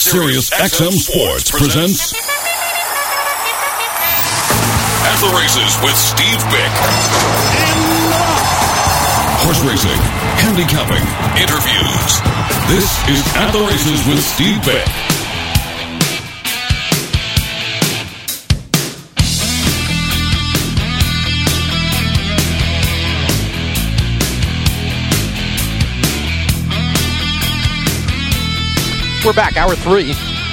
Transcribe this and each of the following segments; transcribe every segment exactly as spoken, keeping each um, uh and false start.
Sirius X M Sports presents At the Races with Steve Bick. Horse racing, handicapping, interviews. This is At the Races with Steve Bick. We're back, hour three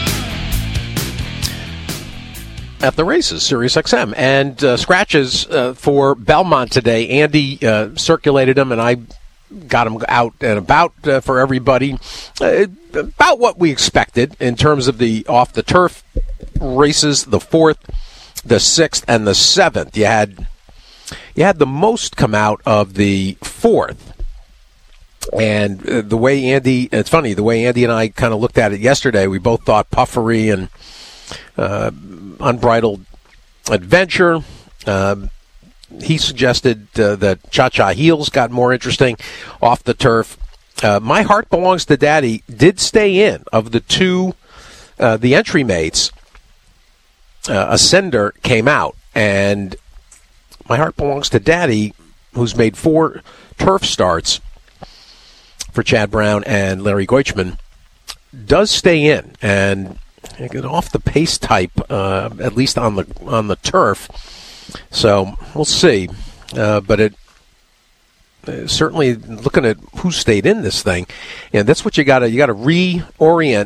at the Races, Sirius X M. And uh, scratches uh, for Belmont today. Andy uh, circulated them, and I got them out and about uh, for everybody. Uh, about what we expected in terms of the off-the-turf races, the fourth, the sixth, and the seventh. You had, you had the most come out of the fourth. And uh, the way Andy, it's funny, the way Andy and I kind of looked at it yesterday, we both thought puffery and uh, unbridled adventure. Uh, he suggested uh, that Cha-Cha Heels got more interesting off the turf. Uh, My Heart Belongs to Daddy did stay in. Of the two, uh, the entry mates, uh, Ascender came out. And My Heart Belongs to Daddy, who's made four turf starts for Chad Brown and Larry Goichman, does stay in and get off the pace type, uh, at least on the on the turf. So we'll see. Uh, but it uh, certainly, looking at who stayed in this thing, and that's what you got to you got to reorient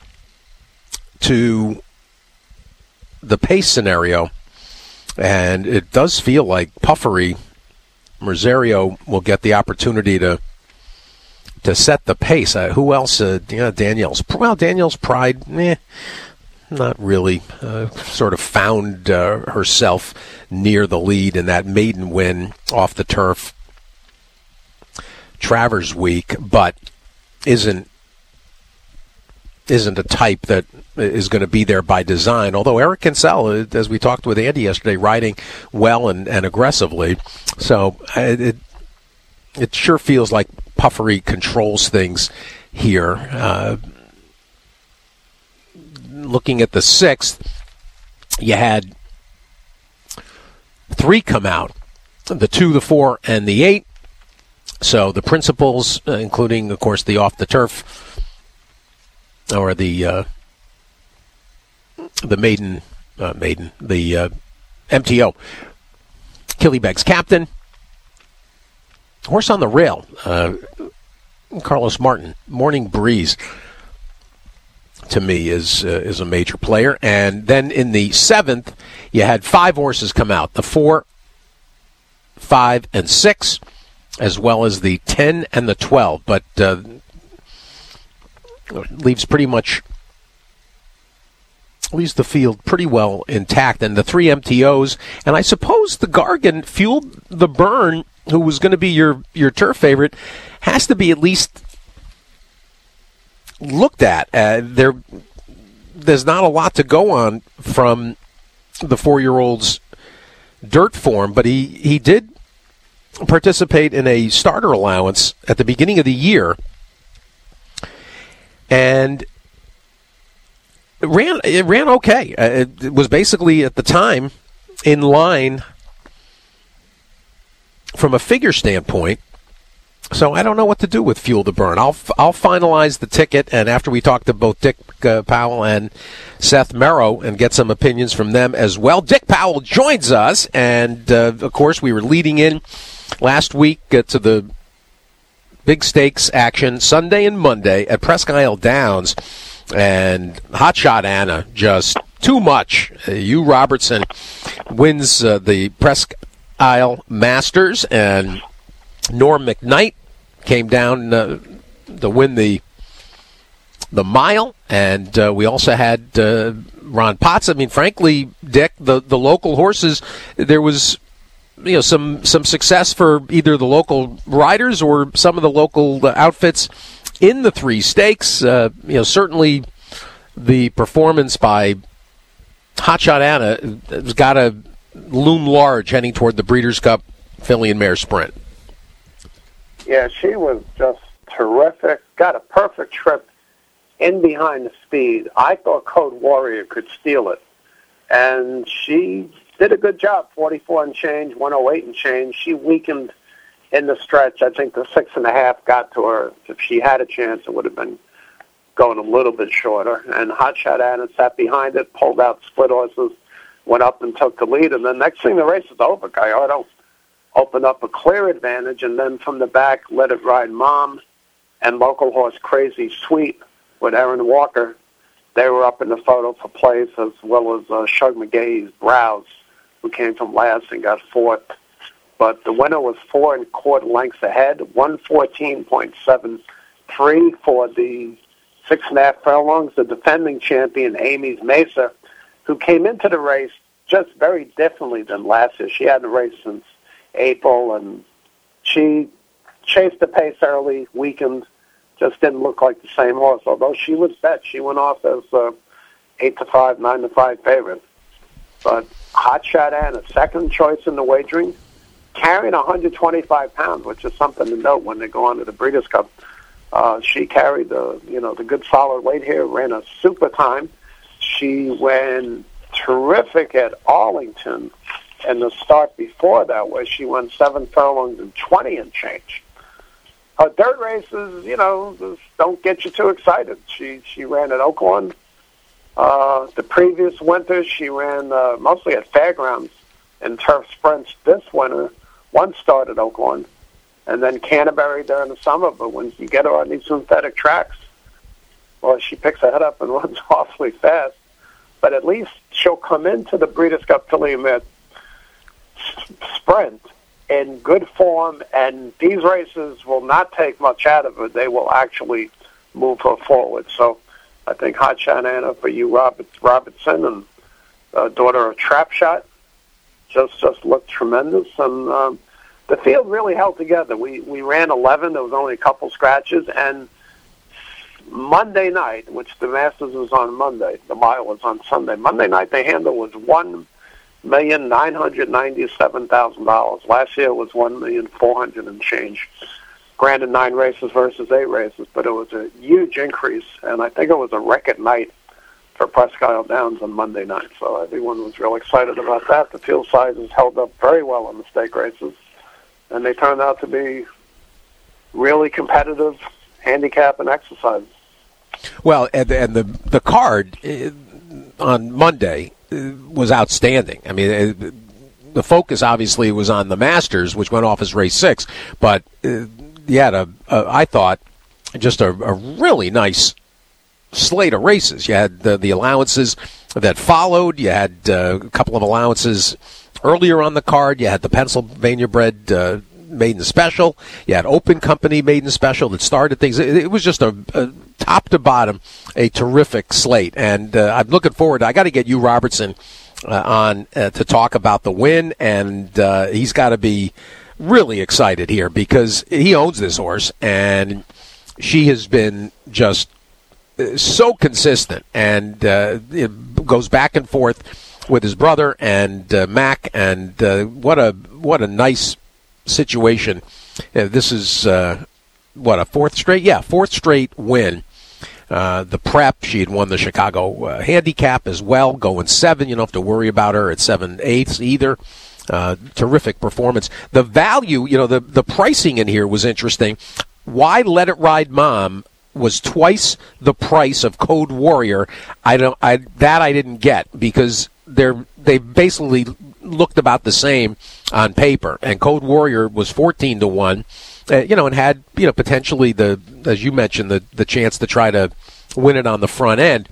to the pace scenario. And it does feel like puffery, Rosario will get the opportunity to. to set the pace. Uh, who else? Uh, you know, Danielle's. Well, Danielle's Pride, eh, not really. Uh, sort of found uh, herself near the lead in that maiden win off the turf Travers week, but isn't isn't a type that is going to be there by design. Although Eric Kinsella, as we talked with Andy yesterday, riding well and, and aggressively. So it, it it sure feels like puffery controls things here. Uh, looking at the sixth, you had three come out, the two, the four, and the eight. So the principals, uh, including, of course, the off-the-turf, or the uh, the maiden, uh, maiden, the uh, M T O, Killybegs captain, horse on the rail, uh, Carlos Martin, Morning Breeze, to me, is uh, is a major player. And then in the seventh, you had five horses come out, the four, five, and six, as well as the ten and the twelve. But uh, leaves pretty much, leaves the field pretty well intact. And the three M T Os, and I suppose the Gargan fueled the burn, who was going to be your, your turf favorite, has to be at least looked at. Uh, there, there's not a lot to go on from the four-year-old's dirt form, but he, he did participate in a starter allowance at the beginning of the year, and it ran, it ran okay. Uh, it, it was basically, at the time, in line from a figure standpoint. So I don't know what to do with Fuel the Burn. I'll I'll finalize the ticket, and after we talk to both Dick uh, Powell and Seth Merrow and get some opinions from them as well. Dick Powell joins us, and uh, of course we were leading in last week uh, to the big stakes action Sunday and Monday at Presque Isle Downs, and Hotshot Anna, just too much. Uh, Hugh Robertson wins uh, the Presque Isle Masters, and Norm McKnight came down uh, to win the the mile, and uh, we also had uh, Ron Potts. I mean, frankly, Dick, the, the local horses, there was you know some some success for either the local riders or some of the local uh, outfits in the three stakes. Uh, you know, certainly the performance by Hotshot Anna has got to loom large heading toward the Breeders' Cup Filly and Mare Sprint. Yeah, she was just terrific. Got a perfect trip in behind the speed. I thought Code Warrior could steal it. And she did a good job, forty-four and change, one oh eight and change. She weakened in the stretch. I think the six and a half got to her. If she had a chance, it would have been going a little bit shorter. And Hot Shot Anna sat behind it, pulled out split horses, went up and took the lead. And the next thing the race is over, Gallardo opened up a clear advantage, and then from the back, Let It Ride Mom and local horse Crazy Sweet with Aaron Walker. They were up in the photo for place, as well as uh, Shug McGahee's Browse, who came from last and got fourth. But the winner was four and quarter lengths ahead, one fourteen point seven three for the six and a half furlongs. The defending champion, Amy's Mesa, who came into the race just very differently than last year. She hadn't raced since April, and she chased the pace early, weakened, just didn't look like the same horse. Although she was bet, she went off as uh, eight to five, nine to five favorite. But Hot Shot Anna, second choice in the wagering, carrying one hundred twenty-five pounds, which is something to note when they go on to the Breeders' Cup. Uh, she carried the, you know, the good solid weight here, ran a super time. She went terrific at Arlington, and the start before that where she won seven furlongs and twenty and change. Her dirt races, you know, just don't get you too excited. She she ran at Oaklawn. Uh, the previous winter, she ran uh, mostly at fairgrounds and turf sprints. This winter, one start at Oaklawn, and then Canterbury during the summer. But when you get her on these synthetic tracks, well, she picks her head up and runs awfully fast. But at least she'll come into the Breeders' Cup Filly Met sprint in good form, and these races will not take much out of her. They will actually move her forward. So I think Hot Shot Anna for you, Robert, Robertson, and uh, daughter of Trap Shot, just just looked tremendous. And um, the field really held together. We, we ran eleven. There was only a couple scratches. And Monday night, which the Masters was on Monday, the mile was on Sunday. Monday night, the handle was one million nine hundred ninety-seven thousand dollars. Last year it was one million four hundred and change. Granted, nine races versus eight races, but it was a huge increase, and I think it was a record night for Presque Isle Downs on Monday night. So everyone was real excited about that. The field sizes held up very well in the stake races, and they turned out to be really competitive handicap and exercise. Well, and, and the the card uh, on Monday was outstanding. I mean, it, the focus obviously was on the Masters, which went off as race six, but uh, you had a, a, I thought, just a, a really nice slate of races. You had the, the allowances that followed. You had uh, a couple of allowances earlier on the card. You had the Pennsylvania bred uh, maiden special. You had Open Company maiden special that started things. It, it was just a, a top to bottom, a terrific slate. And uh, I'm looking forward to, I got to get you, Robertson, uh, on uh, to talk about the win. And uh, he's got to be really excited here because he owns this horse, and she has been just so consistent, and uh, it goes back and forth with his brother and uh, Mac, and uh, what a what a nice situation. Uh, this is uh, what, a fourth straight, yeah, fourth straight win. Uh, the prep, she had won the Chicago uh, handicap as well, going seven. You don't have to worry about her at seven eighths either. Uh, terrific performance. The value, you know, the the pricing in here was interesting. Why Let It Ride Mom was twice the price of Code Warrior? I don't. I that I didn't get, because they're they basically looked about the same on paper, and Code Warrior was fourteen to one, uh, you know, and had, you know, potentially the, as you mentioned, the the chance to try to win it on the front end.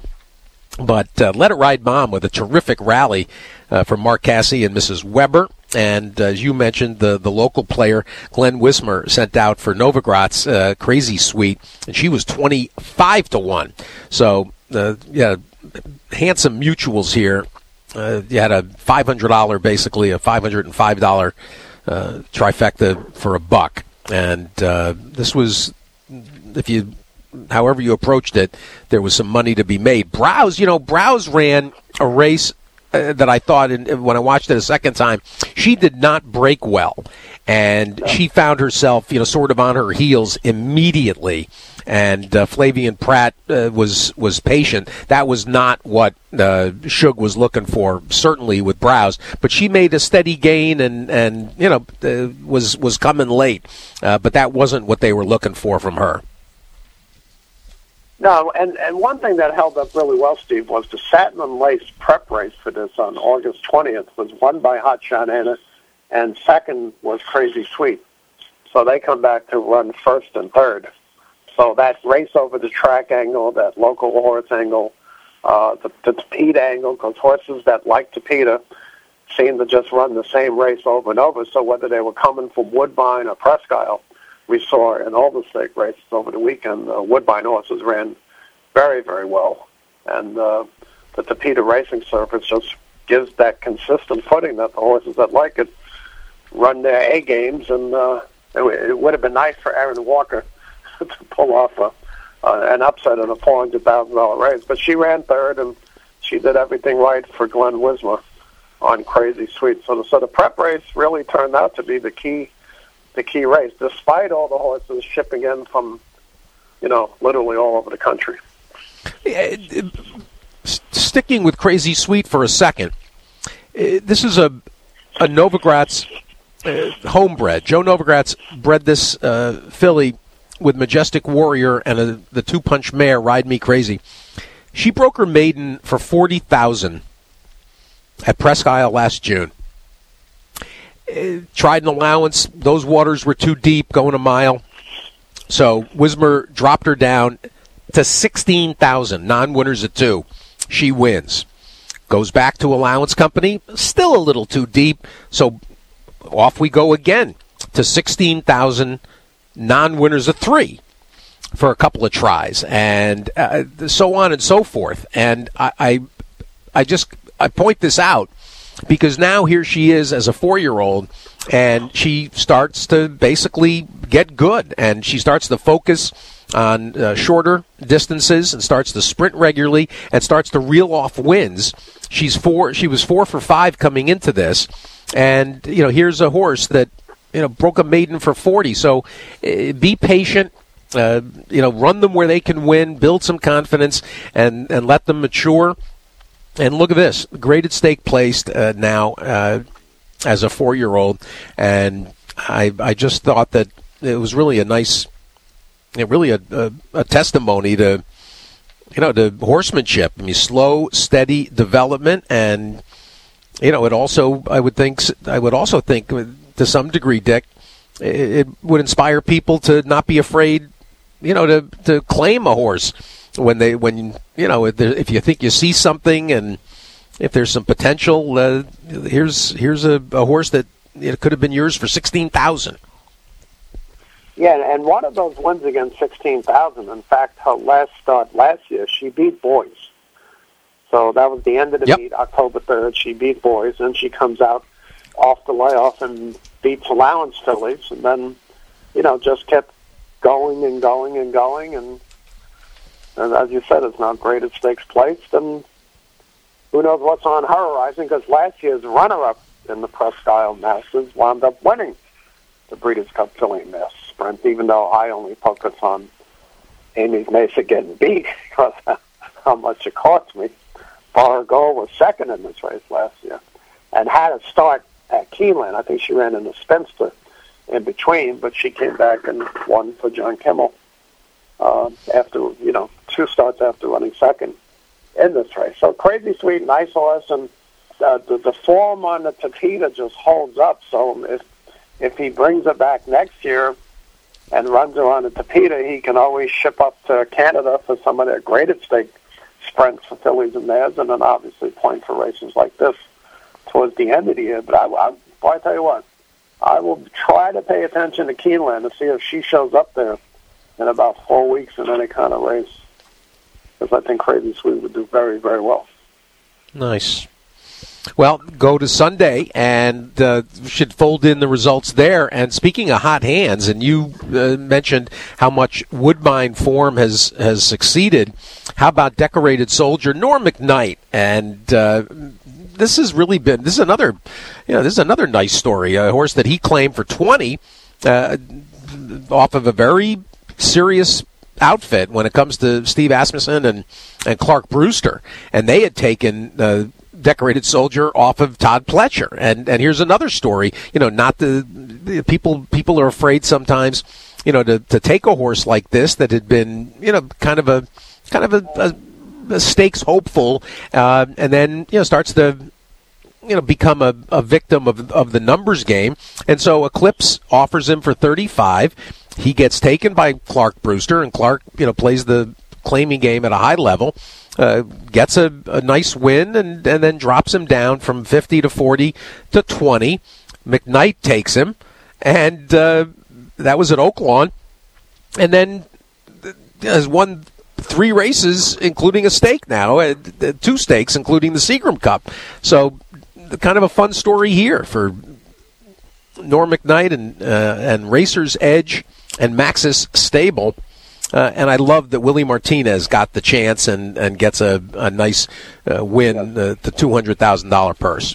But uh, Let It Ride Mom with a terrific rally uh, from Mark Cassie and Missus Weber. And uh, as you mentioned, the, the local player, Glenn Wismer, sent out for Novogratz, uh, Crazy Sweet, and she was twenty-five to one. So, uh, yeah, handsome mutuals here. Uh, you had a five hundred dollars, basically, a five hundred five dollars uh, trifecta for a buck. And uh, this was, if you... however you approached it, there was some money to be made. Browse, you know, Browse ran a race uh, that I thought in, when I watched it a second time, she did not break well, and she found herself, you know, sort of on her heels immediately. And uh, Flavien Prat uh, was was patient. That was not what uh, Shug was looking for, certainly with Browse. But she made a steady gain, and, and you know uh, was was coming late. Uh, but that wasn't what they were looking for from her. No, and, and one thing that held up really well, Steve, was the Satin and Lace prep race for this on August twentieth was won by Hot Shot Anna, and second was Crazy Sweet. So they come back to run first and third. So that race over the track angle, that local horse angle, uh, the, the Tapeta angle, because horses that like Tapeta seem to just run the same race over and over. So whether they were coming from Woodbine or Presque Isle, we saw in all the stake races over the weekend, uh, Woodbine horses ran very, very well. And uh, the Tapeta racing surface just gives that consistent footing that the horses that like it run their A games. And uh, it, it would have been nice for Aaron Walker to pull off a, uh, an upset in a four hundred thousand dollars race. But she ran third, and she did everything right for Glenn Wismer on Crazy Sweet. So the, so the prep race really turned out to be the key the key race, despite all the horses shipping in from, you know, literally all over the country. Sticking with Crazy Sweet for a second, this is a, a Novogratz uh, homebred. Joe Novogratz bred this uh, filly with Majestic Warrior and a, the two-punch mare, Ride Me Crazy. She broke her maiden for forty thousand dollars at Presque Isle last June. Uh, tried an allowance. Those waters were too deep, going a mile. So Wismer dropped her down to sixteen thousand dollars, non-winners at two. She wins. Goes back to allowance company, still a little too deep, so off we go again to sixteen thousand dollars, non-winners of three for a couple of tries, and uh, so on and so forth. And I, I, I just I point this out because now here she is as a four-year-old, and she starts to basically get good, and she starts to focus on uh, shorter distances and starts to sprint regularly and starts to reel off wins. She's four. She was four for five coming into this, and you know here's a horse that you know broke a maiden for forty. So uh, be patient. Uh, you know, run them where they can win, build some confidence, and and let them mature. And look at this, graded stake placed uh, now uh, as a four-year-old, and I I just thought that it was really a nice. It really a, a, a testimony to, you know, to horsemanship. I mean, slow, steady development, and you know, it also I would think I would also think to some degree, Dick, it, it would inspire people to not be afraid, you know, to to claim a horse when they when you know if, there, if you think you see something and if there's some potential, uh, here's here's a, a horse that it could have been yours for sixteen thousand. Yeah, and one of those wins against sixteen thousand, in fact, her last start last year, she beat Boys. So that was the end of the yep. meet, October third. She beat Boys, and she comes out off the layoff and beats allowance fillies, and then, you know, just kept going and going and going. And, and as you said, it's now graded stakes placed, and who knows what's on her horizon, because last year's runner-up in the Presque Isle Masters wound up winning the Breeders' Cup filly Masters sprint, even though I only focus on Amy's Mesa getting beat because how much it cost me. Bar Goal was second in this race last year and had a start at Keeneland. I think she ran in the Spinster in between, but she came back and won for John Kimmel uh, after, you know, two starts after running second in this race. So Crazy Sweet, nice horse, and uh, the, the form on the Tapeta just holds up. So if if he brings her back next year and runs her on the Tapeta, he can always ship up to Canada for some of their graded stake sprints for fillies and mares, and then obviously point for races like this towards the end of the year. But I, I, boy, I tell you what, I will try to pay attention to Keeneland to see if she shows up there in about four weeks in any kind of race, because I think Crazy Sweet would do very, very well. Nice. Well, go to Sunday and uh, should fold in the results there. And speaking of hot hands, and you uh, mentioned how much Woodbine form has, has succeeded, how about Decorated Soldier Norm McKnight? And uh, this has really been, this is another, you know, this is another nice story, a horse that he claimed for twenty uh, off of a very serious outfit when it comes to Steve Asmussen and, and Clark Brewster. And they had taken uh, Decorated Soldier off of Todd Pletcher. And and here's another story. You know, not the, the people people are afraid sometimes, you know, to, to take a horse like this that had been, you know, kind of a kind of a, a, a stakes hopeful, uh, and then, you know, starts to, you know, become a, a victim of of the numbers game. And so Eclipse offers him for thirty-five. He gets taken by Clark Brewster, and Clark, you know, plays the claiming game at a high level. Uh, gets a, a nice win and, and then drops him down from fifty to forty to twenty. McKnight takes him, and uh, that was at Oaklawn. And then has won three races, including a stake now, uh, two stakes, including the Seagram Cup. So kind of a fun story here for Norm McKnight and, uh, and Racer's Edge and Maxis Stable. Uh, and I love that Willie Martinez got the chance and, and gets a, a nice uh, win, uh, the two hundred thousand dollars purse.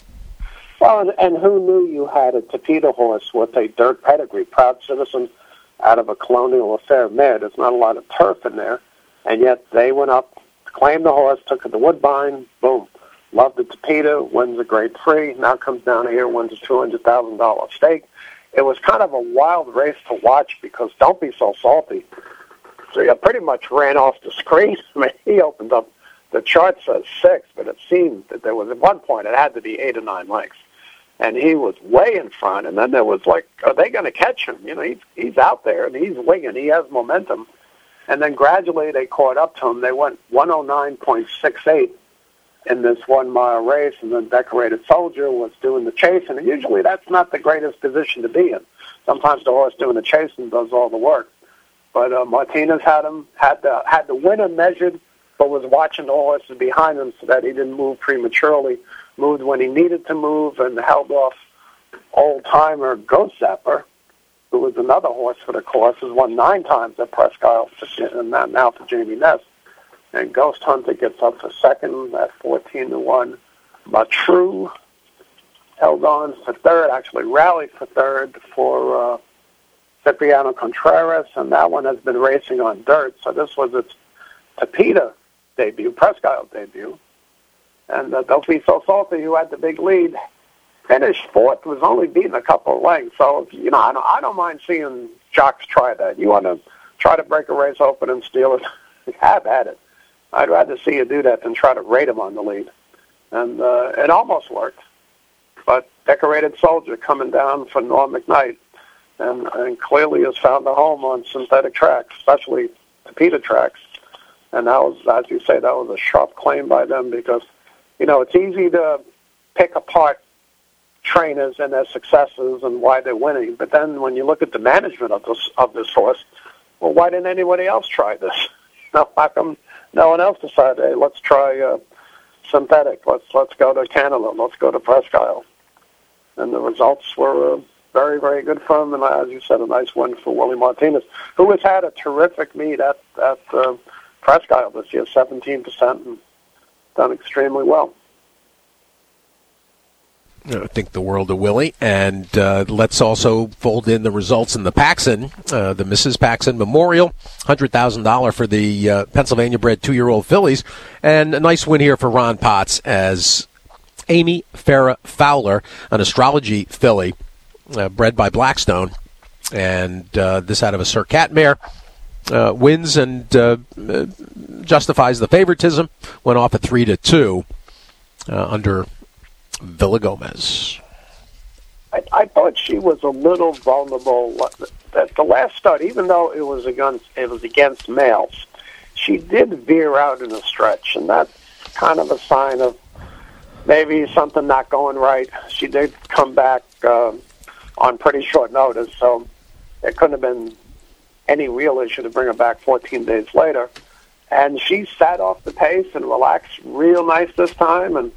Well, and, and who knew you had a Tapeta horse with a dirt pedigree, Proud Citizen out of a Colonial Affair mare. There's not a lot of turf in there, and yet they went up, claimed the horse, took it to Woodbine, boom. Loved the Tapeta, wins a Grade Prix, now comes down here, wins a two hundred thousand dollars stake. It was kind of a wild race to watch because Don't Be So Salty. So he pretty much ran off the screen. I mean, he opened up, the chart says six, but it seemed that there was, at one point, it had to be eight or nine lengths. And he was way in front. And then there was like, are they going to catch him? You know, he's, he's out there, and he's winging. He has momentum. And then gradually they caught up to him. They went one oh nine point six eight in this one-mile race, and then Decorated Soldier was doing the chasing. And usually that's not the greatest position to be in. Sometimes the horse doing the chasing does all the work. But uh, Martinez had him, had the, had the winner measured, but was watching the horses behind him so that he didn't move prematurely, moved when he needed to move, and held off old-timer Ghost Zapper, who was another horse for the course, has won nine times at Presque Isle, and now for Jamie Ness. And Ghost Hunter gets up for second at fourteen to one. Matru held on for third, actually rallied for third for... Uh, Cipriano Contreras, and that one has been racing on dirt. So this was its Tapeta debut, Presque Isle debut. And uh, Don't Be So Salty, who had the big lead, finished fourth, was only beaten a couple of lengths. So, you know, I don't, I don't mind seeing jocks try that. You want to try to break a race open and steal it, have at it. I'd rather see you do that than try to rate him on the lead. And uh, it almost worked. But Decorated Soldier coming down for Norm McKnight, And, and clearly has found a home on synthetic tracks, especially Tapeta tracks. And that was, as you say, that was a sharp claim by them because, you know, it's easy to pick apart trainers and their successes and why they're winning. But then when you look at the management of this of this horse, well, why didn't anybody else try this? You know, how come no one else decided, hey, let's try uh, synthetic, let's let's go to Canada, let's go to Presque Isle. And the results were... Uh, Very, very good for him, and as you said, a nice win for Willie Martinez, who has had a terrific meet at, at uh, Presque Isle this year, seventeen percent, and done extremely well. I think the world of Willie, and uh, let's also fold in the results in the Paxson, uh, the Missus Paxson Memorial, one hundred thousand dollars for the uh, Pennsylvania-bred two-year-old fillies, and a nice win here for Ron Potts as Amy Farrah Fowler, an astrology filly, Uh, bred by Blackstone, and uh, this out of a Sir Cat mare, uh, wins and uh, uh, justifies the favoritism. Went off at three to two uh, under Villagomez. I, I thought she was a little vulnerable at the last start, even though it was against it was against males. She did veer out in a stretch, and that's kind of a sign of maybe something not going right. She did come back. Uh, on pretty short notice, so it couldn't have been any real issue to bring her back fourteen days later. And she sat off the pace and relaxed real nice this time, and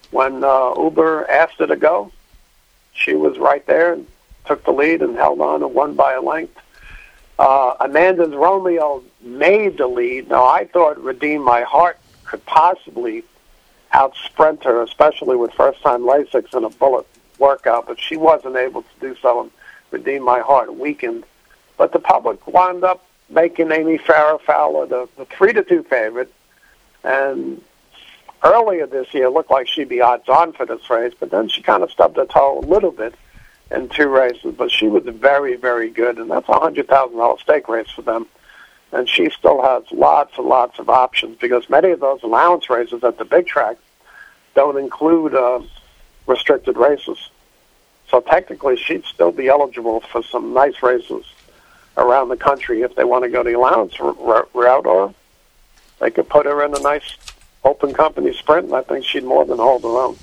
when uh, Uber asked her to go, she was right there and took the lead and held on and won by a length. Uh, Amanda's Romeo made the lead. Now, I thought Redeem My Heart could possibly out-sprint her, especially with first-time Lasix and a bullet workout, but she wasn't able to do so, and Redeem My Heart weakened. But the public wound up making Amy Farrah Fowler the, the three to two favorite, and earlier this year it looked like she'd be odds-on for this race, but then she kind of stubbed her toe a little bit in two races, but she was very, very good, and that's a one hundred thousand dollars stake race for them. And she still has lots and lots of options because many of those allowance races at the big tracks don't include uh, restricted races. So technically she'd still be eligible for some nice races around the country if they want to go the allowance r- route, or they could put her in a nice open company sprint, and I think she'd more than hold her own.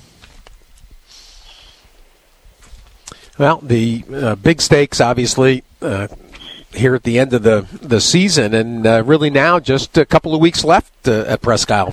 Well, the uh, big stakes, obviously, uh, here at the end of the, the season, and uh, really now just a couple of weeks left uh, at Presque Isle.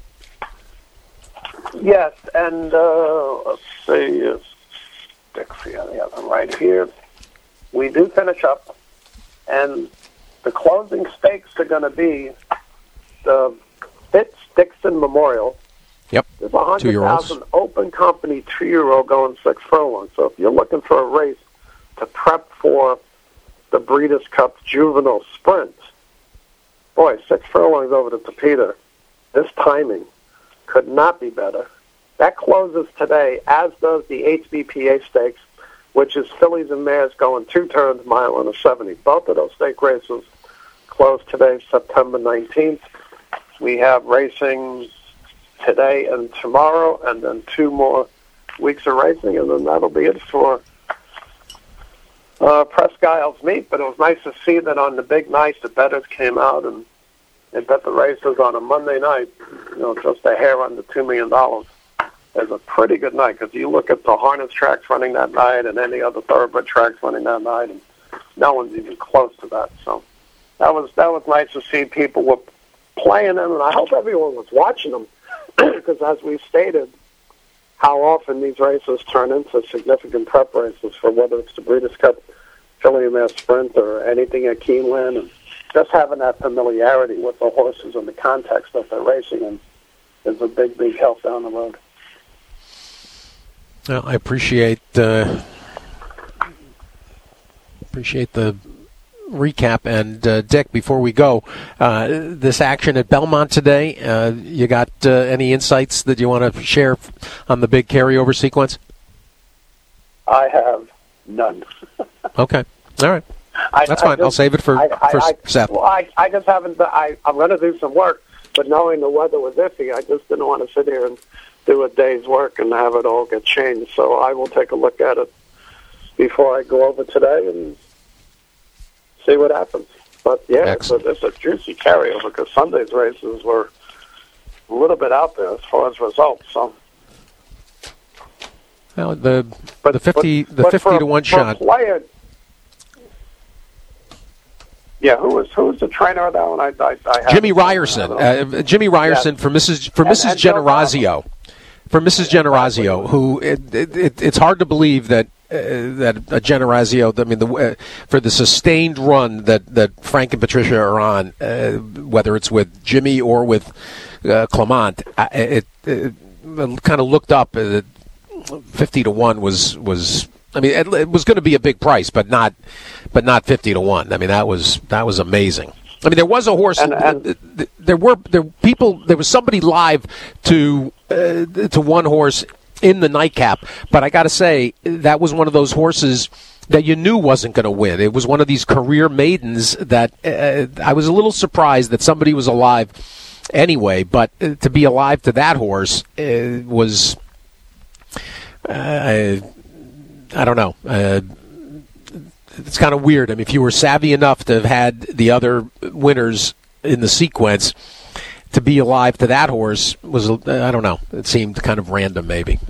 Yes, and uh, let's see, uh, Dixie, I have them right here. We do finish up, and the closing stakes are going to be the Fitz-Dixon Memorial. Yep, there's one hundred thousand open company two-year-old going six furlongs. So if you're looking for a race to prep for the Breeders' Cup Juvenile Sprint, boy, six furlongs over to Tapeta, this timing could not be better. That closes today, as does the H B P A Stakes, which is fillies and mares going two turns, mile and a seventy. Both of those stake races close today, September nineteenth. We have racing today and tomorrow, and then two more weeks of racing, and then that'll be it for uh, Presque Isle's meet. But it was nice to see that on the big night, the bettors came out and they bet the races on a Monday night, you know, just a hair under two million dollars. It's a pretty good night, because you look at the harness tracks running that night and any other thoroughbred tracks running that night, and no one's even close to that. So that was that was nice to see people were playing them, and I hope everyone was watching them. Because as we've stated, how often these races turn into significant prep races for whether it's the Breeders' Cup, Filly Mare Sprint, or anything at Keeneland, and just having that familiarity with the horses and the context that they're racing in is a big, big help down the road. Well, I appreciate uh, appreciate the recap. And uh, Dick, before we go, uh, this action at Belmont today, uh, you got uh, any insights that you want to share on the big carryover sequence? I have none. Okay, all right, I, that's I fine. Just, I'll save it for, I, for I, Seth. Well, I, I just haven't. I, I'm going to do some work, but knowing the weather was iffy, I just didn't want to sit here and do a day's work and have it all get changed. So I will take a look at it before I go over today and see what happens. But yeah, it's a, it's a juicy carryover, because Sunday's races were a little bit out there as far as results. So, well, the but, the fifty but, the but fifty for, to one for shot. Player, yeah, who was who was the trainer of that one? I, I, I Jimmy Ryerson. Uh, Jimmy Ryerson yes. for Missus for and, Missus And Generazio. For Missus Generazio, who it, it, it's hard to believe that uh, that a Generazio, I mean, the, uh, for the sustained run that, that Frank and Patricia are on, uh, whether it's with Jimmy or with uh, Clement, it, it, it kind of looked up. Uh, fifty to one was was. I mean, it, it was going to be a big price, but not but not fifty to one. I mean, that was that was amazing. I mean, there was a horse. And, and there were there people. There was somebody live to uh, to one horse in the nightcap. But I got to say, that was one of those horses that you knew wasn't going to win. It was one of these career maidens that uh, I was a little surprised that somebody was alive anyway. But uh, to be alive to that horse uh, was, uh, I, I don't know. Uh, It's kind of weird. I mean, if you were savvy enough to have had the other winners in the sequence, to be alive to that horse was, I don't know, it seemed kind of random maybe.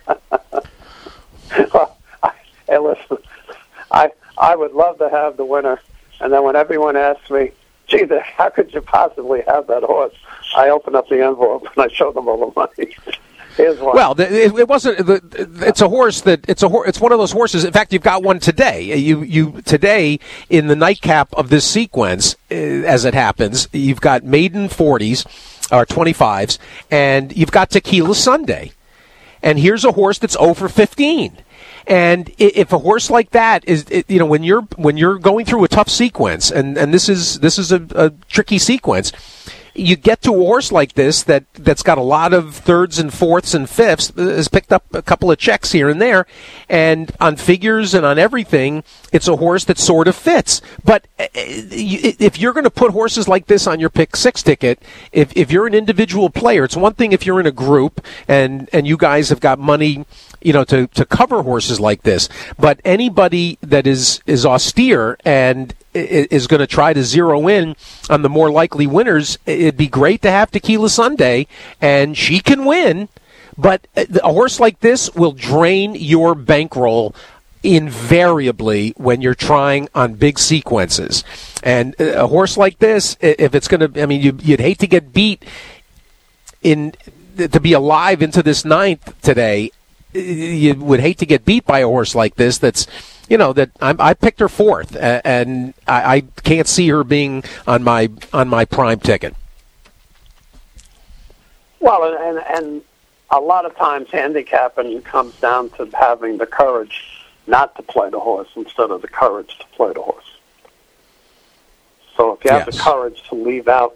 Well, I, hey, listen, I, I would love to have the winner, and then when everyone asks me, gee, how could you possibly have that horse? I open up the envelope and I show them all the money. Here's one. Well, it, it wasn't. It's a horse that it's a. It's one of those horses. In fact, you've got one today. You you today in the nightcap of this sequence, as it happens, you've got maiden forties or twenty-fives, and you've got Tequila Sunday. And here's a horse that's over fifteen. And if a horse like that is, you know, when you're when you're going through a tough sequence, and, and this is this is a, a tricky sequence, you get to a horse like this that, that's got a lot of thirds and fourths and fifths, has picked up a couple of checks here and there, and on figures and on everything, it's a horse that sort of fits. But if you're going to put horses like this on your pick six ticket, if if you're an individual player, it's one thing if you're in a group and, and you guys have got money, you know, to, to cover horses like this. But anybody that is, is austere and is going to try to zero in on the more likely winners, it'd be great to have Tequila Sunday, and she can win. But a horse like this will drain your bankroll invariably when you're trying on big sequences. And a horse like this, if it's going to, I mean, you, you'd hate to get beat in to be alive into this ninth today. You would hate to get beat by a horse like this. That's, you know, that I'm, I picked her fourth, and I, I can't see her being on my on my prime ticket. Well, and and a lot of times handicapping comes down to having the courage not to play the horse instead of the courage to play the horse. So if you have yes. the courage to leave out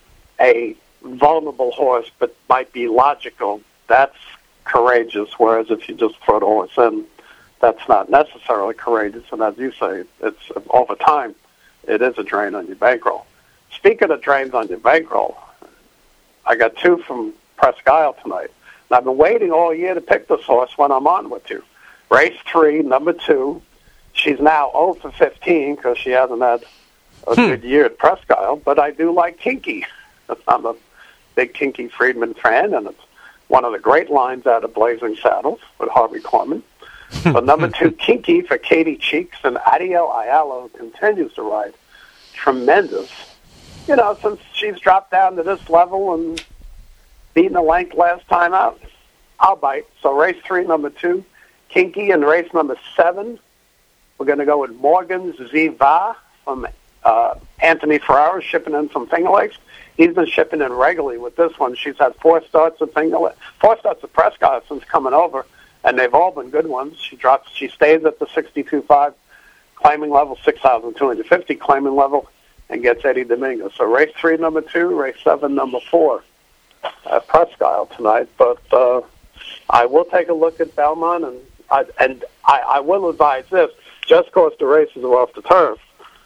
a vulnerable horse but might be logical, that's courageous, whereas if you just throw the horse in, that's not necessarily courageous, and as you say, it's over time, it is a drain on your bankroll. Speaking of drains on your bankroll, I got two from Presque Isle tonight, and I've been waiting all year to pick this horse when I'm on with you. Race three, number two, she's now oh for fifteen because she hasn't had a hmm. good year at Presque Isle, but I do like Kinky. I'm a big Kinky Friedman fan, and it's one of the great lines out of Blazing Saddles with Harvey Korman. So number two, Kinky for Katie Cheeks, and Adiel Ayala continues to ride tremendous. You know, since she's dropped down to this level and beaten a length last time out, I'll bite. So race three, number two, Kinky, and race number seven, we're going to go with Morgan's Ziva from uh, Anthony Ferrara, shipping in from Finger Lakes. He's been shipping in regularly with this one. She's had four starts at Finger Lakes, four starts at Presque Isle since coming over, and they've all been good ones. She drops, she stays at the sixty-two point five claiming level, six thousand two hundred fifty claiming level, and gets Eddie Dominguez. So race three, number two, race seven, number four at Presque Isle tonight. But uh, I will take a look at Belmont, and I, and I, I will advise this: just because the races are off the turf,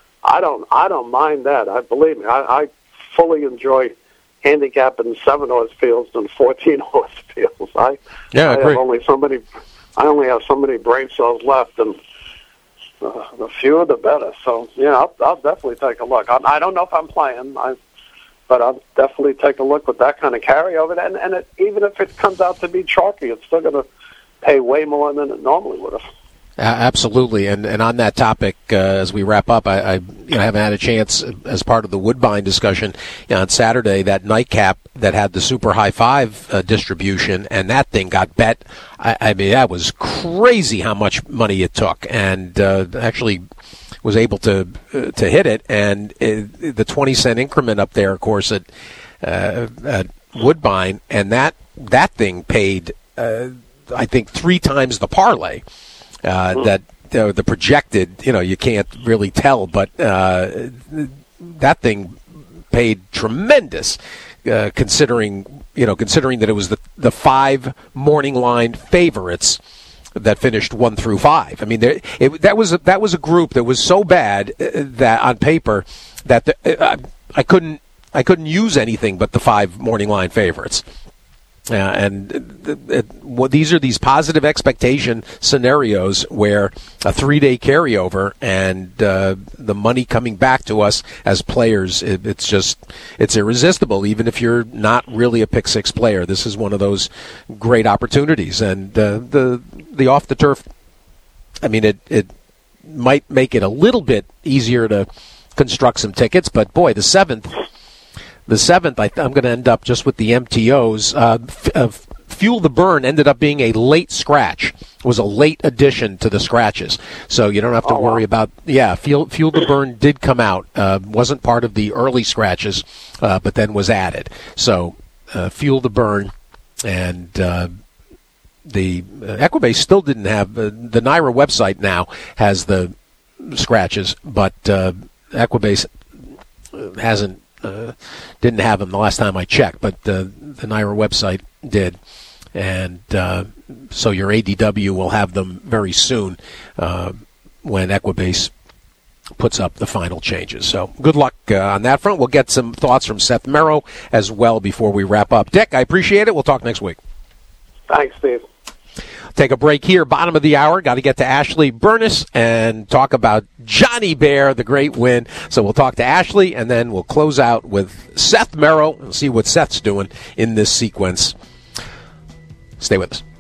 I don't I don't mind that. I believe me, I. I fully enjoy handicapping seven horse fields than fourteen horse fields. I yeah, I, I have only so many. I only have so many brain cells left, and uh, the fewer the better. So yeah, I'll, I'll definitely take a look. I, I don't know if I'm playing, I, but I'll definitely take a look with that kind of carryover. And and it, even if it comes out to be chalky, it's still going to pay way more than it normally would have. Uh, absolutely, and and on that topic, uh, as we wrap up, I, I you know, haven't had a chance as part of the Woodbine discussion you know, on Saturday. That nightcap that had the super high five uh, distribution, and that thing got bet. I, I mean, that was crazy how much money it took, and uh, actually was able to uh, to hit it. And it, the twenty cent increment up there, of course, at, uh, at Woodbine, and that that thing paid, uh, I think, three times the parlay. Uh, that uh, the projected, you know, you can't really tell, but uh, that thing paid tremendous, uh, considering, you know, considering that it was the the five morning line favorites that finished one through five. I mean, there, it, that was a, that was a group that was so bad uh, that on paper that the, uh, I couldn't I couldn't use anything but the five morning line favorites. Uh, and it, it, well, these are these positive expectation scenarios where a three-day carryover and uh, the money coming back to us as players, it, it's just it's irresistible, even if you're not really a pick six player. This is one of those great opportunities. And uh, the the off-the-turf, I mean, it, it might make it a little bit easier to construct some tickets, but, boy, the seventh... The seventh, I th- I'm going to end up just with the M T Os. Uh, f- uh, Fuel the Burn ended up being a late scratch. It was a late addition to the scratches. So you don't have to oh, worry wow. about, yeah, Fuel, Fuel the Burn did come out. Uh, wasn't part of the early scratches, uh, but then was added. So uh, Fuel the Burn and uh, the uh, Equibase still didn't have, uh, the Naira website now has the scratches, but uh, Equibase hasn't, uh, didn't have them the last time I checked, but uh, the Naira website did. And uh, so your A D W will have them very soon uh, when Equibase puts up the final changes. So good luck uh, on that front. We'll get some thoughts from Seth Merrow as well before we wrap up. Dick, I appreciate it. We'll talk next week. Thanks, Steve. Take a break here, bottom of the hour. Got to get to Ashley Burness and talk about Johnny Bear, the great win. So we'll talk to Ashley, and then we'll close out with Seth Merrow and see what Seth's doing in this sequence. Stay with us.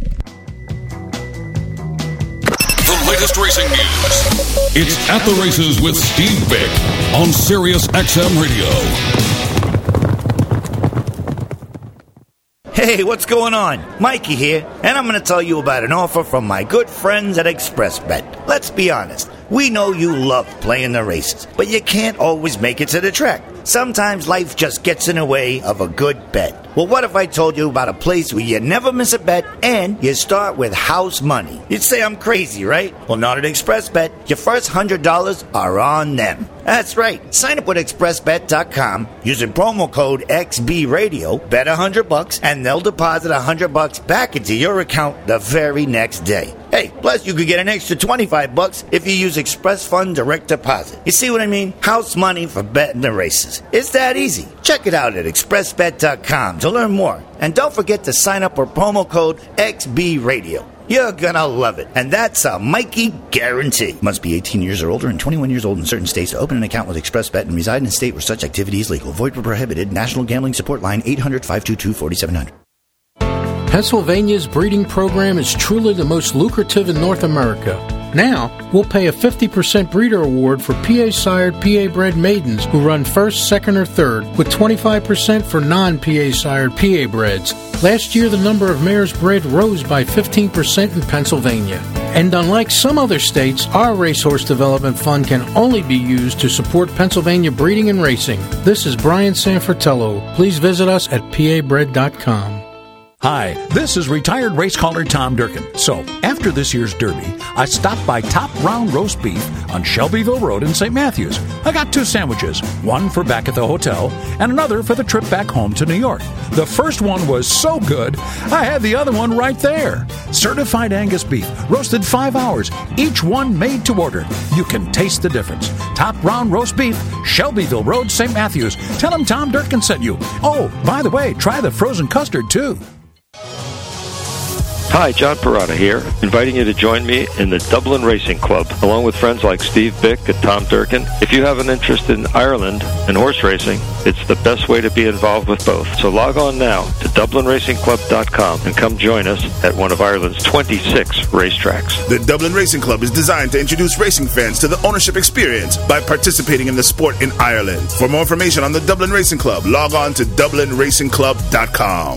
The latest racing news. It's At the Races with Steve Bick on Sirius X M Radio. Hey, what's going on? Mikey here, and I'm going to tell you about an offer from my good friends at ExpressBet. Let's be honest, we know you love playing the races, but you can't always make it to the track. Sometimes life just gets in the way of a good bet. Well, what if I told you about a place where you never miss a bet and you start with house money? You'd say I'm crazy, right? Well, not at ExpressBet. Your first one hundred dollars are on them. That's right. Sign up with express bet dot com using promo code X B Radio, bet one hundred bucks, and they'll deposit one hundred bucks back into your account the very next day. Hey, plus you could get an extra twenty-five bucks if you use Express Fund Direct Deposit. You see what I mean? House money for betting the races. It's that easy. Check it out at express bet dot com to learn more. And don't forget to sign up for promo code X B Radio. You're gonna love it. And that's a Mikey guarantee. Must be eighteen years or older and twenty-one years old in certain states to open an account with ExpressBet and reside in a state where such activity is legal. Void where prohibited. National Gambling Support Line eight hundred, five two two, four seven zero zero. Pennsylvania's breeding program is truly the most lucrative in North America. Now, we'll pay a fifty percent breeder award for P A-sired, P A-bred maidens who run first, second, or third, with twenty-five percent for non-P A-sired, P A-breds. Last year, the number of mares bred rose by fifteen percent in Pennsylvania. And unlike some other states, our Racehorse Development Fund can only be used to support Pennsylvania breeding and racing. This is Brian Sanfratello. Please visit us at P A bred dot com. Hi, this is retired race caller Tom Durkin. So, after this year's Derby, I stopped by Top Round Roast Beef on Shelbyville Road in Saint Matthews. I got two sandwiches, one for back at the hotel and another for the trip back home to New York. The first one was so good, I had the other one right there. Certified Angus beef, roasted five hours, each one made to order. You can taste the difference. Top Round Roast Beef, Shelbyville Road, Saint Matthews. Tell them Tom Durkin sent you. Oh, by the way, try the frozen custard, too. Hi, John Parada here, inviting you to join me in the Dublin Racing Club, along with friends like Steve Bick and Tom Durkin. If you have an interest in Ireland and horse racing, it's the best way to be involved with both. So log on now to dublin racing club dot com and come join us at one of Ireland's twenty-six racetracks. The Dublin Racing Club is designed to introduce racing fans to the ownership experience by participating in the sport in Ireland. For more information on the Dublin Racing Club, log on to dublin racing club dot com.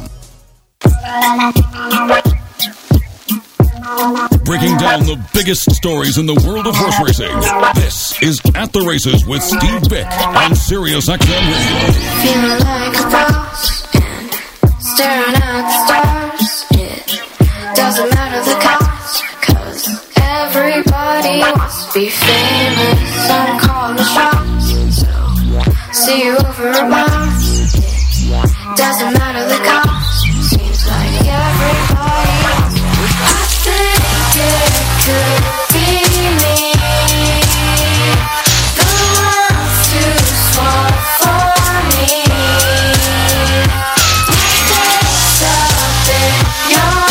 Breaking down the biggest stories in the world of horse racing. This is At the Races with Steve Bick on Sirius X M Radio. Feeling like a boss and staring at the stars. It doesn't matter the cost, cause everybody wants to be famous and call the shots. So, see you over a boss. It doesn't matter the cost. Seems like everybody wants to. I think it could be me, the one's too small for me. Face up in your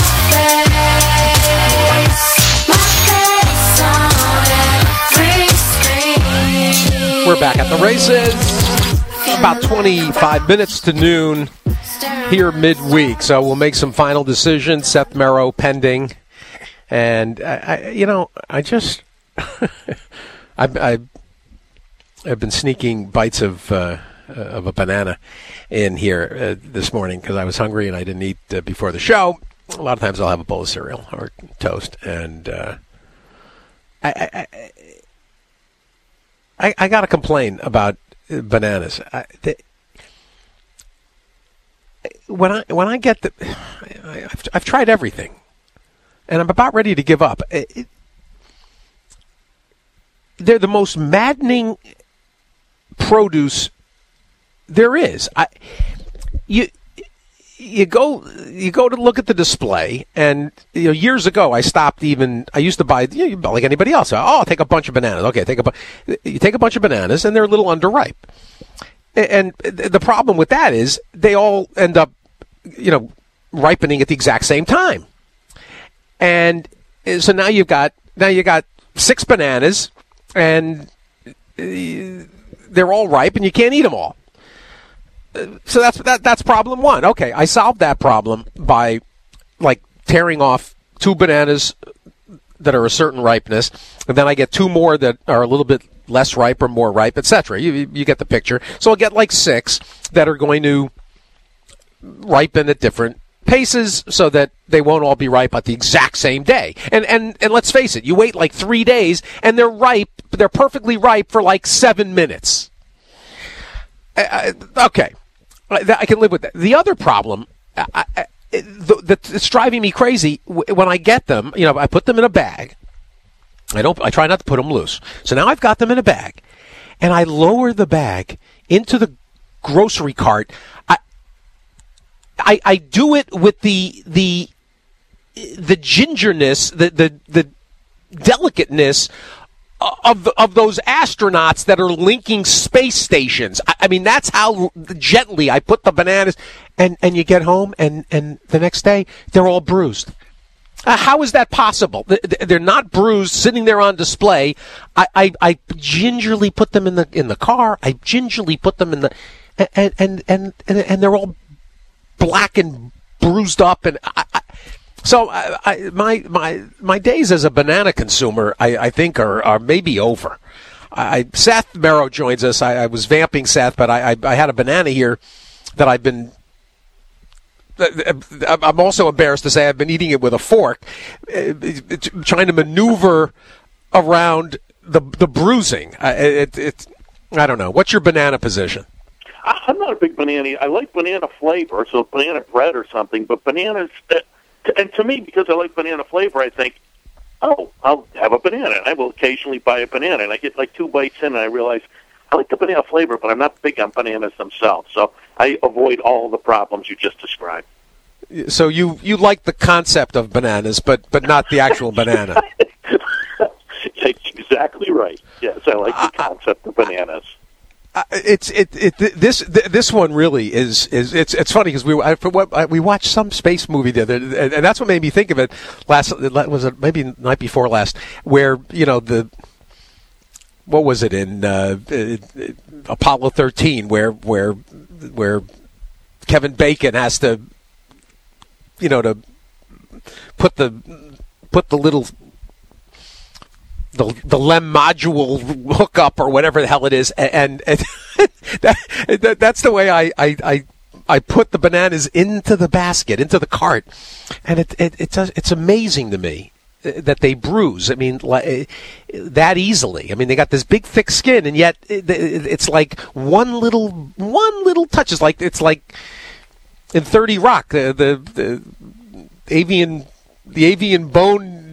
face, my face on every screen. We're back at the races. About twenty-five minutes to noon here midweek, so we'll make some final decisions. Seth Merrow pending. And, I, I, you know, I just, I've, I've, I've been sneaking bites of uh, of a banana in here uh, this morning because I was hungry and I didn't eat uh, before the show. A lot of times I'll have a bowl of cereal or toast, and uh, I, I, I, I got to complain about bananas. I, they, when I when I get the, I, I've, I've tried everything, and I'm about ready to give up. It, it, they're the most maddening produce there is. I you. You go, you go to look at the display, and you know, years ago I stopped. Even I used to buy, you know, like anybody else. Oh, I'll take a bunch of bananas. Okay, take a bu- you take a bunch of bananas, and they're a little underripe. And the problem with that is they all end up, you know, ripening at the exact same time. And so now you've got now you got six bananas, and they're all ripe, and you can't eat them all. So that's that. That's problem one. Okay, I solved that problem by, like, tearing off two bananas that are a certain ripeness, and then I get two more that are a little bit less ripe or more ripe, et cetera. You you get the picture. So I'll get like six that are going to ripen at different paces, so that they won't all be ripe at the exact same day. And and and let's face it, you wait like three days, and they're ripe. They're perfectly ripe for like seven minutes. Uh, okay. I can live with that. The other problem I, I, that's driving me crazy, when I get them, you know, I put them in a bag. I don't. I try not to put them loose. So now I've got them in a bag, and I lower the bag into the grocery cart. I I, I do it with the the the gingerness, the the the delicateness of of those astronauts that are linking space stations. I, I mean, that's how gently I put the bananas, and, and you get home, and, and the next day, they're all bruised. Uh, how is that possible? They're not bruised, sitting there on display. I, I, I gingerly put them in the in the car. I gingerly put them in the, and and and, and, and they're all black and bruised up, and I, I, So I, I, my my my days as a banana consumer, I, I think, are, are maybe over. I, Seth Merrow joins us. I, I was vamping Seth, but I, I, I had a banana here that I've been. I'm also embarrassed to say I've been eating it with a fork, trying to maneuver around the the bruising. It, it, I don't know. What's your banana position? I'm not a big banana. I like banana flavor, so banana bread or something. But bananas. Uh, And to me, because I like banana flavor, I think, oh, I'll have a banana. And I will occasionally buy a banana. And I get like two bites in, and I realize I like the banana flavor, but I'm not big on bananas themselves. So I avoid all the problems you just described. So you, you like the concept of bananas, but, but not the actual banana. That's exactly right. Yes, I like the concept of bananas. Uh, it's it, it this this one really is is it's it's funny because we I, for what, I, we watched some space movie the other, and, and that's what made me think of it last was it maybe night before last, where you know the what was it in uh, Apollo thirteen where where where Kevin Bacon has to you know to put the put the little the the L E M module hookup or whatever the hell it is, and, and that, that, that's the way I, I, I, I put the bananas into the basket, into the cart, and it, it it's it's amazing to me that they bruise. I mean, like, that easily. I mean, they got this big thick skin, and yet it, it's like one little one little touch is like it's like in thirty Rock, the the, the avian the avian bone.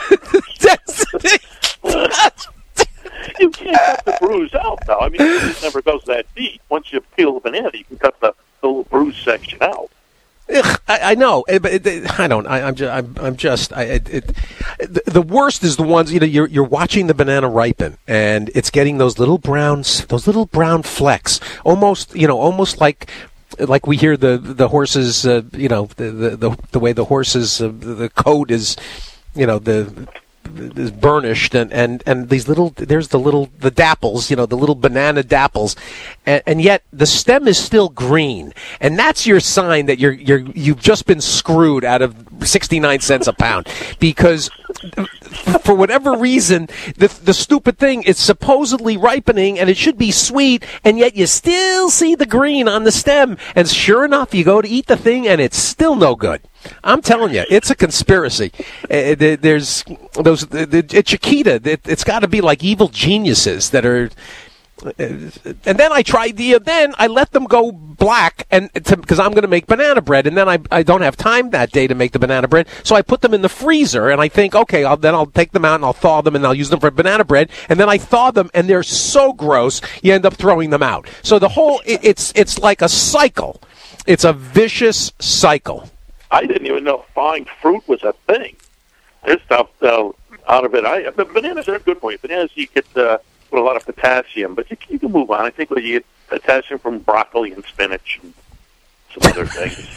You can't cut the bruise out, though. I mean, the bruise never goes that deep. Once you peel the banana, you can cut the, the little bruise section out. Ugh, I, I know, but it, it, I don't. I, I'm just. I'm, I'm just. I, it, it, the worst is the ones. You know, you're you're watching the banana ripen, and it's getting those little brown, those little brown flecks, almost. You know, almost like. Like we hear the the horses. Uh, you know, the, the the the way the horses uh, the coat is. You know the. is burnished and, and, and these little there's the little the dapples, you know, the little banana dapples, and, and yet the stem is still green, and that's your sign that you're you're you've just been screwed out of sixty-nine cents a pound, because for whatever reason, the the stupid thing is supposedly ripening, and it should be sweet, and yet you still see the green on the stem. And sure enough, you go to eat the thing, and it's still no good. I'm telling you, it's a conspiracy. Uh, there's those the, the, Chiquita. It, it's got to be like evil geniuses that are. And then I tried the. Then I let them go black, and because I'm going to make banana bread, and then I I don't have time that day to make the banana bread, so I put them in the freezer, and I think, okay, I'll, then I'll take them out and I'll thaw them, and I'll use them for banana bread, and then I thaw them, and they're so gross, you end up throwing them out. So the whole it, it's it's like a cycle. It's a vicious cycle. I didn't even know thawing fruit was a thing. There's stuff uh, out of it. I but bananas are good for you. Bananas you get. Uh, a lot of potassium, but you, you can move on. I think you get potassium from broccoli and spinach and some other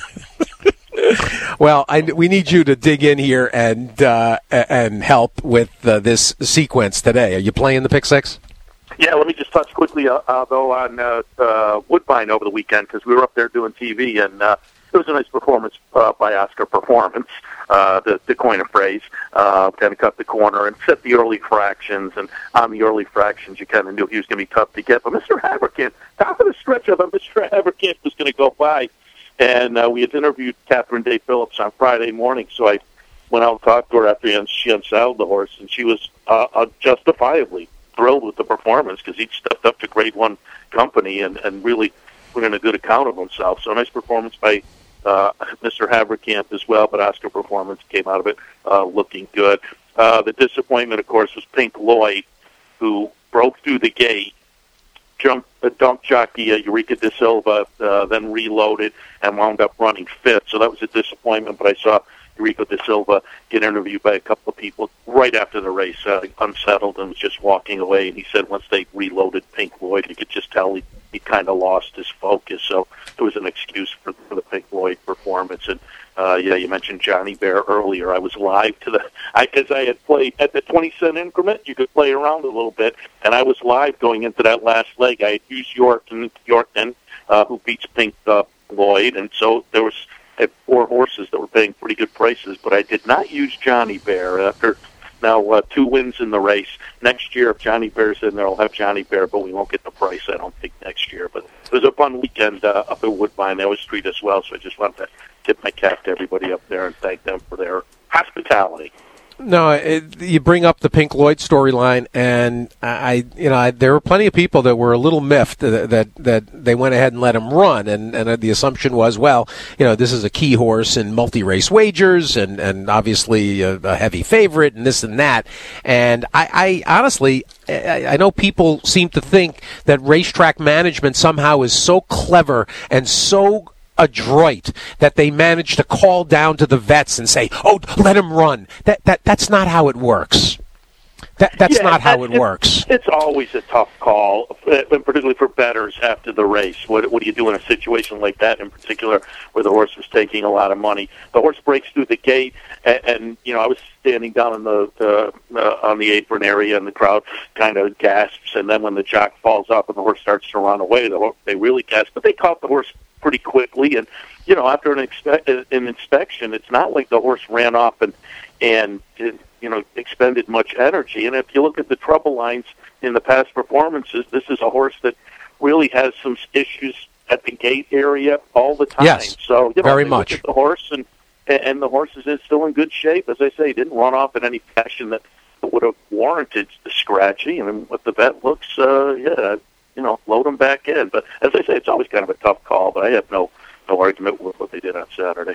things. Well, I, we need you to dig in here and uh, and help with uh, this sequence today. Are you playing the Pick Six? Yeah, let me just touch quickly, uh, uh, though, on uh, uh, Woodbine over the weekend, because we were up there doing T V, and uh, it was a nice performance uh, by Oscar Performance, uh, to, to coin a phrase, uh, kind of cut the corner and set the early fractions. And on the early fractions, you kind of knew he was going to be tough to get. But Mister Haverkamp, top of the stretch of it, Mister Haverkamp was going to go by. And uh, we had interviewed Catherine Day Phillips on Friday morning, so I went out and talked to her after she unsaddled the horse, and she was uh, uh, justifiably thrilled with the performance because he'd stepped up to grade one company and, and really put in a good account of himself. So a nice performance by uh, Mister Haverkamp as well, but Oscar Performance came out of it uh, looking good. Uh, the disappointment, of course, was Pink Lloyd, who broke through the gate, jumped the dunk jockey, uh, Eureka De Silva, uh, then reloaded and wound up running fifth. So that was a disappointment, but I saw Eureka De Silva get interviewed by a couple of people right after the race, uh, unsettled and was just walking away. And he said once they reloaded Pink Lloyd, you could just tell he, he kind of lost his focus. So there was an excuse for, for the Pink Lloyd performance. And, uh, yeah, you mentioned Johnny Bear earlier. I was live to the, I, because I had played at the twenty cent increment, you could play around a little bit. And I was live going into that last leg. I had used Yorkton, Yorkton uh, who beats Pink uh, Lloyd. And so there was, had four horses that were paying pretty good prices, but I did not use Johnny Bear after now uh, two wins in the race. Next year, if Johnny Bear's in there, I'll have Johnny Bear, but we won't get the price, I don't think, next year. But it was a fun weekend uh, up at Woodbine. They always treat us well, so I just wanted to tip my cap to everybody up there and thank them for their hospitality. No, it, you bring up the Pink Lloyd storyline, and I, you know, I, there were plenty of people that were a little miffed that that, that they went ahead and let him run, and, and the assumption was, well, you know, this is a key horse in multi-race wagers, and, and obviously a, a heavy favorite, and this and that. And I, I honestly, I, I know people seem to think that racetrack management somehow is so clever and so adroit that they manage to call down to the vets and say, "Oh, let him run." That that that's not how it works. That that's yeah, not how it it's, works. It's always a tough call, particularly for bettors after the race. What what do you do in a situation like that, in particular, where the horse was taking a lot of money? The horse breaks through the gate, and, and you know, I was standing down in the uh, uh, on the apron area, and the crowd kind of gasps. And then when the jock falls off and the horse starts to run away, the horse, they really gasp. But they caught the horse pretty quickly, and you know, after an, expe- an inspection, it's not like the horse ran off and and you know expended much energy. And if you look at the trouble lines in the past performances, this is a horse that really has some issues at the gate area all the time. Yes, so you know, very they much. Look at the horse, and and the horse is still in good shape. As I say, he didn't run off in any fashion that would have warranted the scratchy. I mean, what the vet looks, uh, yeah. You know, load them back in. But as I say, it's always kind of a tough call, but I have no, no argument with what they did on Saturday.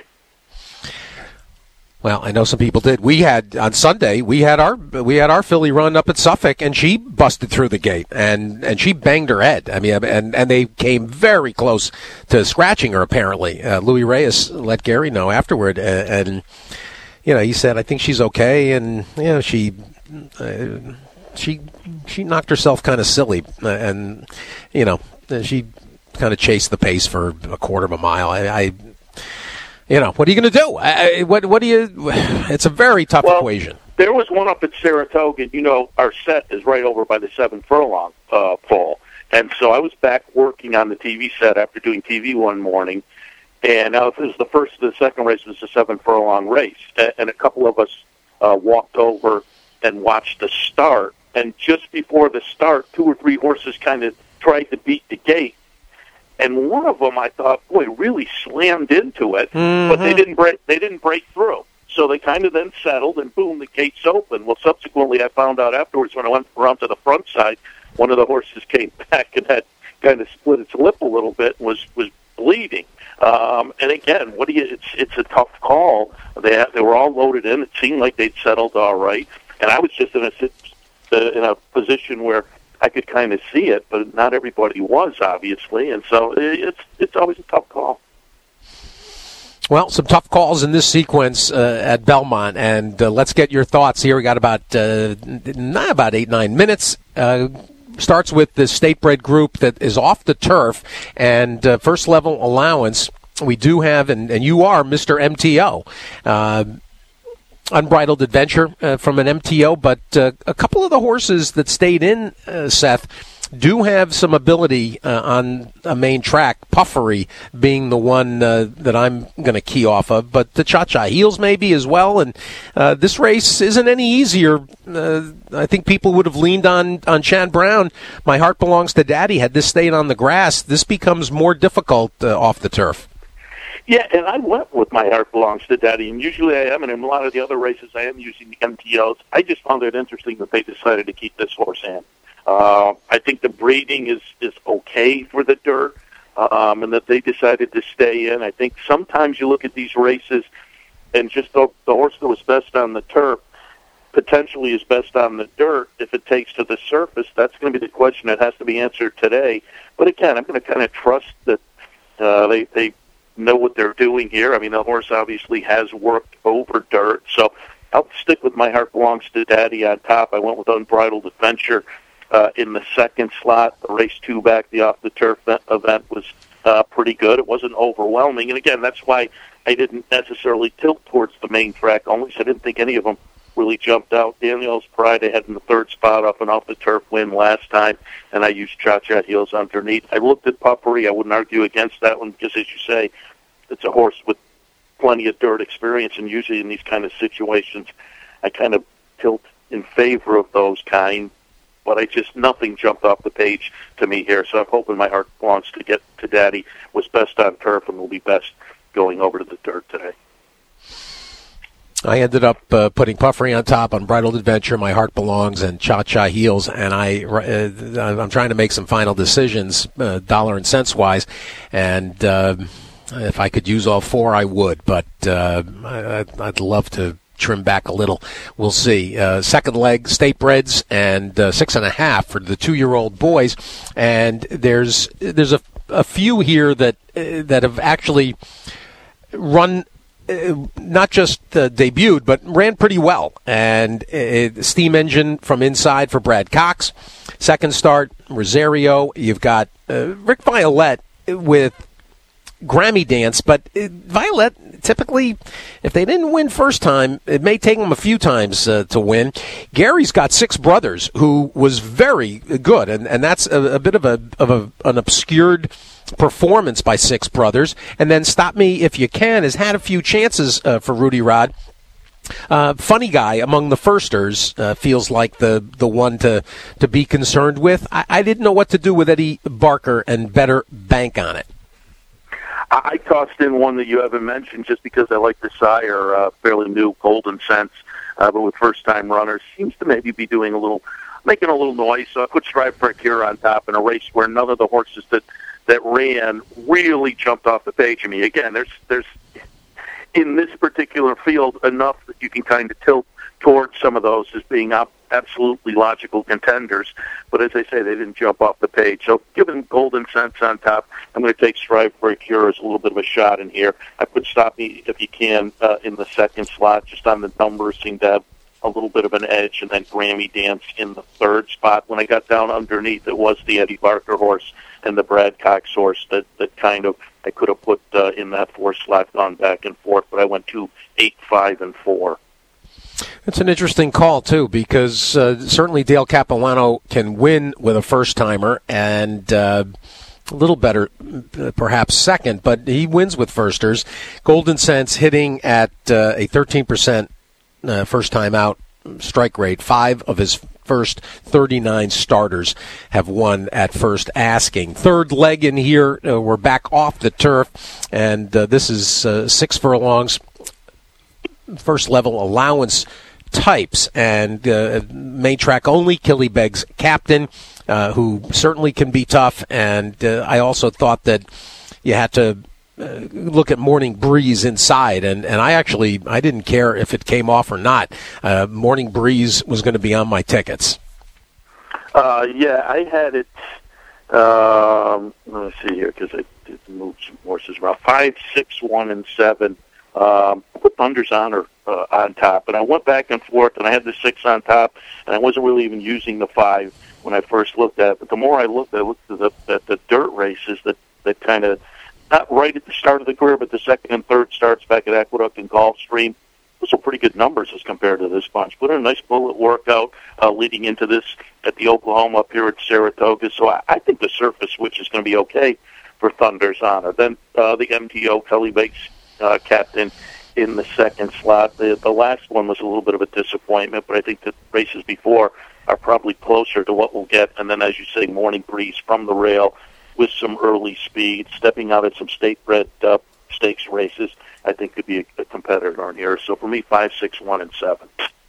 Well, I know some people did. We had on Sunday. We had our we had our filly run up at Suffolk, and she busted through the gate, and, and she banged her head. I mean, and, and they came very close to scratching her. Apparently, uh, Louis Reyes let Gary know afterward, and, and you know he said, "I think she's okay," and you know she. Uh, She she knocked herself kind of silly, and you know she kind of chased the pace for a quarter of a mile. I, I you know, what are you going to do? I, what what do you? It's a very tough well, equation. There was one up at Saratoga. You know, our set is right over by the seven furlong uh, pole, and so I was back working on the T V set after doing T V one morning. And now, if it was the first or the second race, it was the seven furlong race, and a couple of us uh, walked over and watched the start. And just before the start, two or three horses kind of tried to beat the gate. And one of them, I thought, boy, really slammed into it, mm-hmm. but they didn't break. They didn't break through. So they kind of then settled, and boom, the gate's open. Well, subsequently, I found out afterwards when I went around to the front side, one of the horses came back and had kind of split its lip a little bit, and was was bleeding. Um, and again, what do you? It's it's a tough call. They had, they were all loaded in. It seemed like they'd settled all right, and I was just in a uh, in a position where I could kind of see it, but not everybody was, obviously, and so it's it's always a tough call. Well, some tough calls in this sequence uh, at Belmont, and uh, let's get your thoughts here. We got about uh, not about eight nine minutes. Uh, starts with the state-bred group that is off the turf, and uh, first level allowance. We do have, and, and you are Mister M T O. Uh, Unbridled Adventure uh, from an M T O, but uh, a couple of the horses that stayed in, uh, Seth, do have some ability uh, on a main track, Puffery being the one uh, that I'm going to key off of, but the Cha-Cha Heels maybe as well, and uh, this race isn't any easier. Uh, I think people would have leaned on, on Chad Brown. My Heart Belongs to Daddy. Had this stayed on the grass, this becomes more difficult uh, off the turf. Yeah, and I went with My Heart Belongs to Daddy, and usually I am, and in a lot of the other races I am using the M T Os. I just found it interesting that they decided to keep this horse in. Uh, I think the breeding is, is okay for the dirt, um, and that they decided to stay in. I think sometimes you look at these races, and just the, the horse that was best on the turf potentially is best on the dirt. If it takes to the surface, that's going to be the question that has to be answered today. But again, I'm going to kind of trust that uh, they they know what they're doing here. I mean, the horse obviously has worked over dirt, so I'll stick with My Heart Belongs to Daddy on top. I went with Unbridled Adventure uh, in the second slot. The race two back, the off-the-turf event was uh, pretty good. It wasn't overwhelming, and again, that's why I didn't necessarily tilt towards the main track, only because I didn't think any of them really jumped out. Daniel's Pride I had in the third spot off an off-the-turf win last time, and I used Cha-Cha Heels underneath. I looked at Puffery. I wouldn't argue against that one because, as you say, it's a horse with plenty of dirt experience, and usually in these kind of situations, I kind of tilt in favor of those kind, but I just, nothing jumped off the page to me here, so I'm hoping My Heart Belongs to Get to Daddy was best on turf and will be best going over to the dirt today. I ended up uh, putting Puffery on top, Unbridled Adventure, My Heart Belongs, and Cha-Cha Heels, and I, uh, I'm trying to make some final decisions, uh, dollar and cents wise, and uh, if I could use all four, I would, but uh, I, I'd love to trim back a little. We'll see. Uh, second leg, State Breds, and uh, six and a half for the two-year-old boys, and there's there's a, a few here that uh, that have actually run. Uh, not just uh, debuted, but ran pretty well. And uh, steam engine from inside for Brad Cox. Second start, Rosario. You've got uh, Rick Violet with Grammy Dance, but uh, Violet, typically, if they didn't win first time, it may take them a few times uh, to win. Gary's got Six Brothers, who was very good, and, and that's a, a bit of a of a, an obscured performance by Six Brothers. And then Stop Me If You Can has had a few chances uh, for Rudy Rod. Uh, funny guy among the firsters uh, feels like the, the one to, to be concerned with. I, I didn't know what to do with Eddie Barker and better bank on it. I tossed in one that you haven't mentioned just because I like the sire, uh, fairly new, Golden Sense, uh, but with first-time runners. Seems to maybe be doing a little, making a little noise. So I put Strive for a Cure on top in a race where none of the horses that that ran really jumped off the page. I mean, again, there's there's in this particular field enough that you can kind of tilt towards some of those as being op- absolutely logical contenders. But as I say, they didn't jump off the page. So given Golden Sense on top, I'm going to take Strive for a Cure as a little bit of a shot in here. I put Stop Me If You Can uh, in the second slot, just on the numbers, seemed to have a little bit of an edge, and then Grammy Dance in the third spot. When I got down underneath, it was the Eddie Barker horse and the Brad Cox horse that, that kind of I could have put uh, in that four slot, gone back and forth, but I went to eight, five, and four. That's an interesting call, too, because uh, certainly Dale Capilano can win with a first-timer, and uh, a little better, uh, perhaps second, but he wins with firsters. Golden Sense hitting at uh, a thirteen percent uh, first time out strike rate. Five of his first thirty-nine starters have won at first asking. Third leg in here, uh, we're back off the turf, and uh, this is uh, six furlongs, first level allowance types, and uh, main track only. Killybegs captain, uh, who certainly can be tough, and uh, I also thought that you had to Uh, look at Morning Breeze inside, and, and I actually I didn't care if it came off or not. Uh, Morning Breeze was going to be on my tickets. Uh, yeah, I had it. Um, let me see here because I did move some horses around. Five, six, one, and seven. Um, I put Thunder's Honor uh, on top, and I went back and forth, and I had the six on top, and I wasn't really even using the five when I first looked at it. But the more I looked, I looked at the, at the dirt races that that kind of. Not right at the start of the career, but the second and third starts back at Aqueduct and Gulfstream. Those are pretty good numbers as compared to this bunch. Put in a nice bullet workout uh, leading into this at the Oklahoma up here at Saratoga. So I, I think the surface switch is going to be okay for Thunder's Honor. Then uh, the M T O, Killybegs uh, captain in the second slot. The, the last one was a little bit of a disappointment, but I think the races before are probably closer to what we'll get. And then, as you say, Morning Breeze from the rail, with some early speed, stepping out at some state-bred uh, stakes races, I think could be a, a competitor on here. So for me, five, six, one, and seven.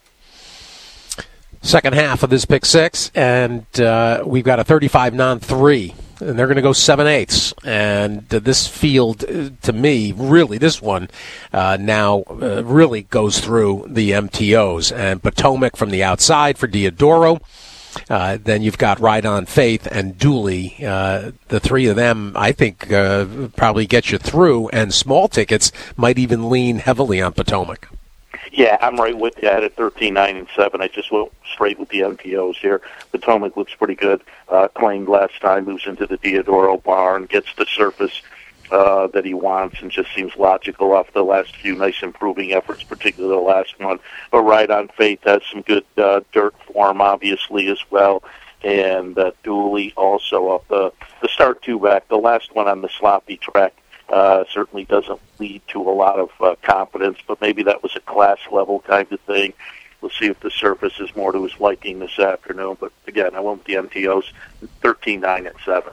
Second half of this pick six, and uh, we've got a thirty-five non three, and they're going to go seven eighths. And uh, this field, uh, to me, really, this one uh, now uh, really goes through the M T Os. And Potomac from the outside for Diodoro. Uh, then you've got Ride on Faith and Dooley. Uh, the three of them, I think, uh, probably get you through, and small tickets might even lean heavily on Potomac. Yeah, I'm right with you. I had a thirteen, nine, and seven. I just went straight with the M P Os here. Potomac looks pretty good. Uh, claimed last time, moves into the Diodoro barn, gets the surface uh, that he wants, and just seems logical off the last few nice improving efforts, particularly the last one. But Ride on Faith has some good uh, dirt form, obviously, as well. And uh, Dooley also up the, the start two back. The last one on the sloppy track uh, certainly doesn't lead to a lot of uh, confidence, but maybe that was a class level kind of thing. We'll see if the surface is more to his liking this afternoon. But again, I went with the M T Os, thirteen, nine, and seven.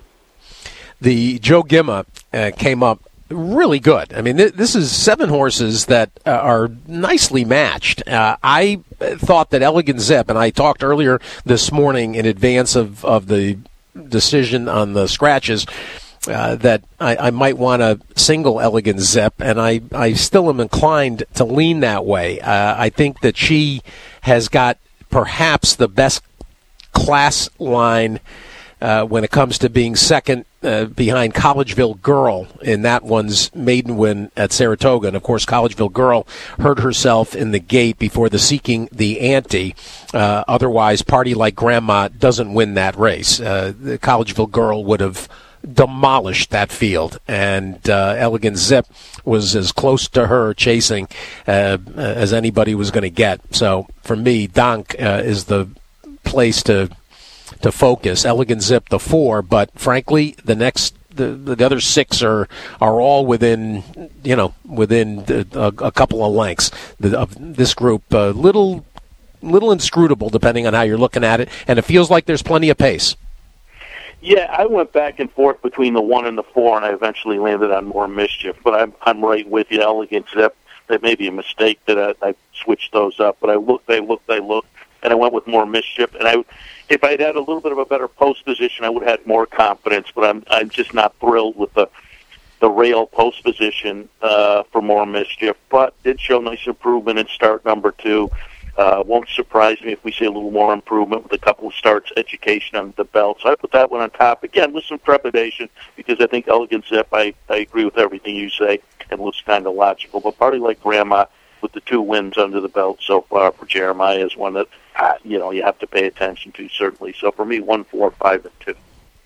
The Joe Gimma uh, came up really good. I mean, th- this is seven horses that uh, are nicely matched. Uh, I thought that Elegant Zip, and I talked earlier this morning in advance of, of the decision on the scratches, uh, that I, I might want to single Elegant Zip, and I, I still am inclined to lean that way. Uh, I think that she has got perhaps the best class line Uh, when it comes to being second uh, behind Collegeville Girl in that one's maiden win at Saratoga. And, of course, Collegeville Girl hurt herself in the gate before the Seeking the Ante. Uh, otherwise, Party Like Grandma doesn't win that race. Uh, the Collegeville Girl would have demolished that field, and uh, Elegant Zip was as close to her chasing uh, as anybody was going to get. So, for me, Donk uh, is the place to to focus. Elegant Zip, the four, but frankly, the next, the, the other six are are all within, you know, within the, a, a couple of lengths the, of this group. A uh, little, little inscrutable depending on how you're looking at it, and it feels like there's plenty of pace. Yeah, I went back and forth between the one and the four, and I eventually landed on More Mischief. But I'm I'm right with you, Elegant Zip. That may be a mistake that I, I switched those up, but I looked, I looked, I looked, and I went with More Mischief, and I. If I'd had a little bit of a better post position, I would have had more confidence. But I'm I'm just not thrilled with the the rail post position uh, for More Mischief. But did show nice improvement in start number two. Uh, won't surprise me if we see a little more improvement with a couple of starts, education on the belt. So I put that one on top again with some trepidation because I think Elegant Zip. I I agree with everything you say and looks kind of logical. But Party Like Grandma, with the two wins under the belt so far for Jeremiah, is one that, uh, you know, you have to pay attention to, certainly. So for me, one, four, five, and two.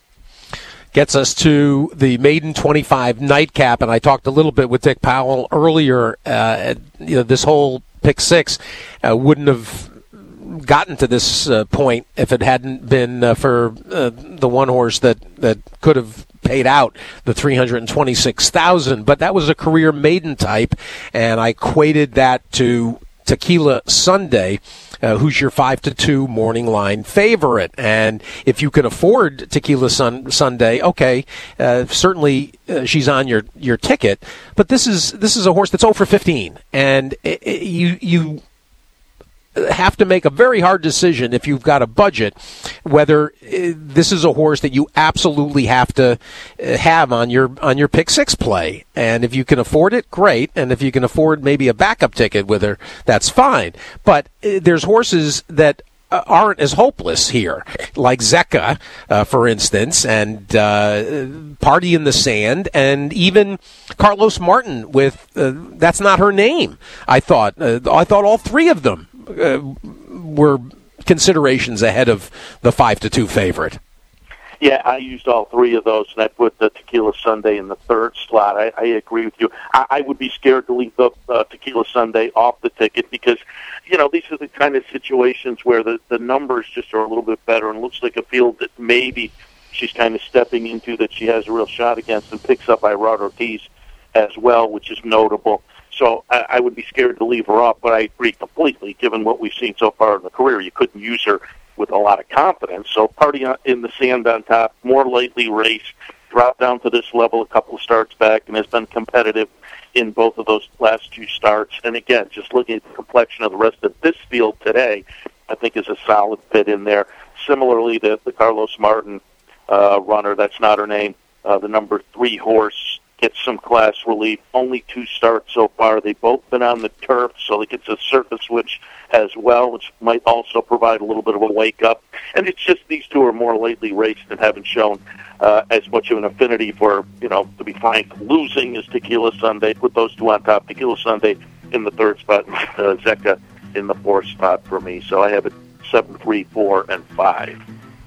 Gets us to the maiden twenty-five nightcap, and I talked a little bit with Dick Powell earlier. Uh, you know, this whole pick six uh, wouldn't have gotten to this uh, point if it hadn't been uh, for uh, the one horse that, that could have paid out the three hundred twenty-six thousand dollars, but that was a career maiden type, and I equated that to Tequila Sunday, uh, who's your five to two morning line favorite. And if you can afford Tequila Sun- Sunday, okay, uh, certainly uh, she's on your, your ticket. But this is this is a horse that's oh for fifteen, and it, it, you you. have to make a very hard decision if you've got a budget, whether uh, this is a horse that you absolutely have to uh, have on your on your pick six play. And if you can afford it, great. And if you can afford maybe a backup ticket with her, that's fine. But uh, there's horses that uh, aren't as hopeless here, like Zeka, uh, for instance, and uh, Party in the Sand, and even Carlos Martin with uh, That's Not Her Name. I thought uh, I thought all three of them Uh, were considerations ahead of the five to two favorite. Yeah, I used all three of those, and I put the Tequila Sunday in the third slot. I, I agree with you. I, I would be scared to leave the uh, Tequila Sunday off the ticket because, you know, these are the kind of situations where the, the numbers just are a little bit better, and it looks like a field that maybe she's kind of stepping into that she has a real shot against, and picks up Irad Ortiz as well, which is notable. So I, I would be scared to leave her off, but I agree completely, given what we've seen so far in the career. You couldn't use her with a lot of confidence. So Party in the Sand on top, more lightly raced, dropped down to this level a couple of starts back, and has been competitive in both of those last two starts. And again, just looking at the complexion of the rest of this field today, I think is a solid fit in there. Similarly, the, the Carlos Martin uh, runner, That's Not Her Name, uh, the number three horse, gets some class relief. Only two starts so far. They've both been on the turf, so it gets a surface switch as well, which might also provide a little bit of a wake-up. And it's just these two are more lately raced and haven't shown uh, as much of an affinity for, you know, to be frank, losing as Tequila Sunday. Put those two on top. Tequila Sunday in the third spot, uh, Zeka in the fourth spot for me. So I have it seven, three, four, and five.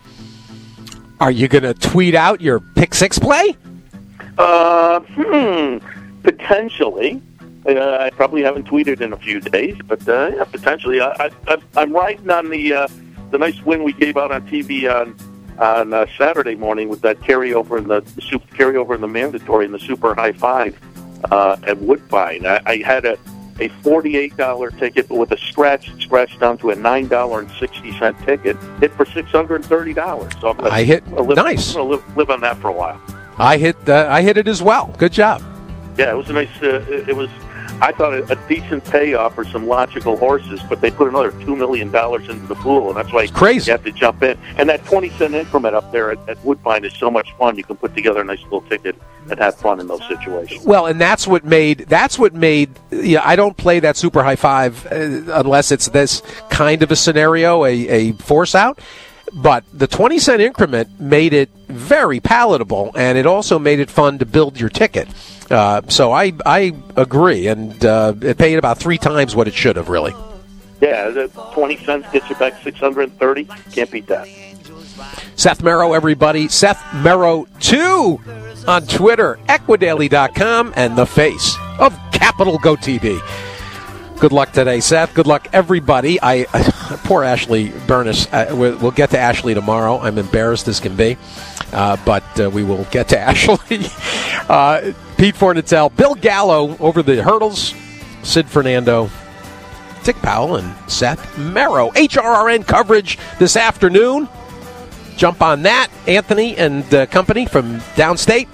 Are you going to tweet out your pick six play? Uh, hmm, potentially. Uh, I probably haven't tweeted in a few days, but uh, yeah, potentially. I, I, I, I'm riding on the uh, the nice win we gave out on T V on on uh, Saturday morning with that carryover in the, the super, carryover in the mandatory and the super high five uh, at Woodbine. I, I had a, a forty-eight dollars ticket, but with a scratch, it scratched down to a nine dollars and sixty cents ticket. Hit for six hundred thirty dollars. So I'm gonna, I hit I'm gonna live, nice. I'm going to live, live on that for a while. I hit uh, I hit it as well. Good job. Yeah, it was a nice. Uh, it, it was. I thought a, a decent payoff for some logical horses, but they put another two million dollars into the pool, and that's why it's crazy. You have to jump in. And that twenty cent increment up there at, at Woodbine is so much fun. You can put together a nice little ticket and have fun in those situations. Well, and that's what made that's what made. Yeah, I don't play that super high five uh, unless it's this kind of a scenario, a, a force out. But the twenty cent increment made it very palatable, and it also made it fun to build your ticket. Uh, so I I agree, and uh, it paid about three times what it should have, really. Yeah, the twenty cents gets you back six hundred thirty. Can't beat that. Seth Merrow, everybody. Seth Merrow two on Twitter, Equidaily dot com, and the face of Capital Go T V. Good luck today, Seth. Good luck, everybody. I uh, poor Ashley Burness. Uh, we'll, we'll get to Ashley tomorrow. I'm embarrassed as can be, uh, but uh, we will get to Ashley. uh, Pete Fornatale, Bill Gallo over the hurdles, Sid Fernando, Dick Powell, and Seth Merrow. H R R N coverage this afternoon. Jump on that, Anthony and uh, company from downstate.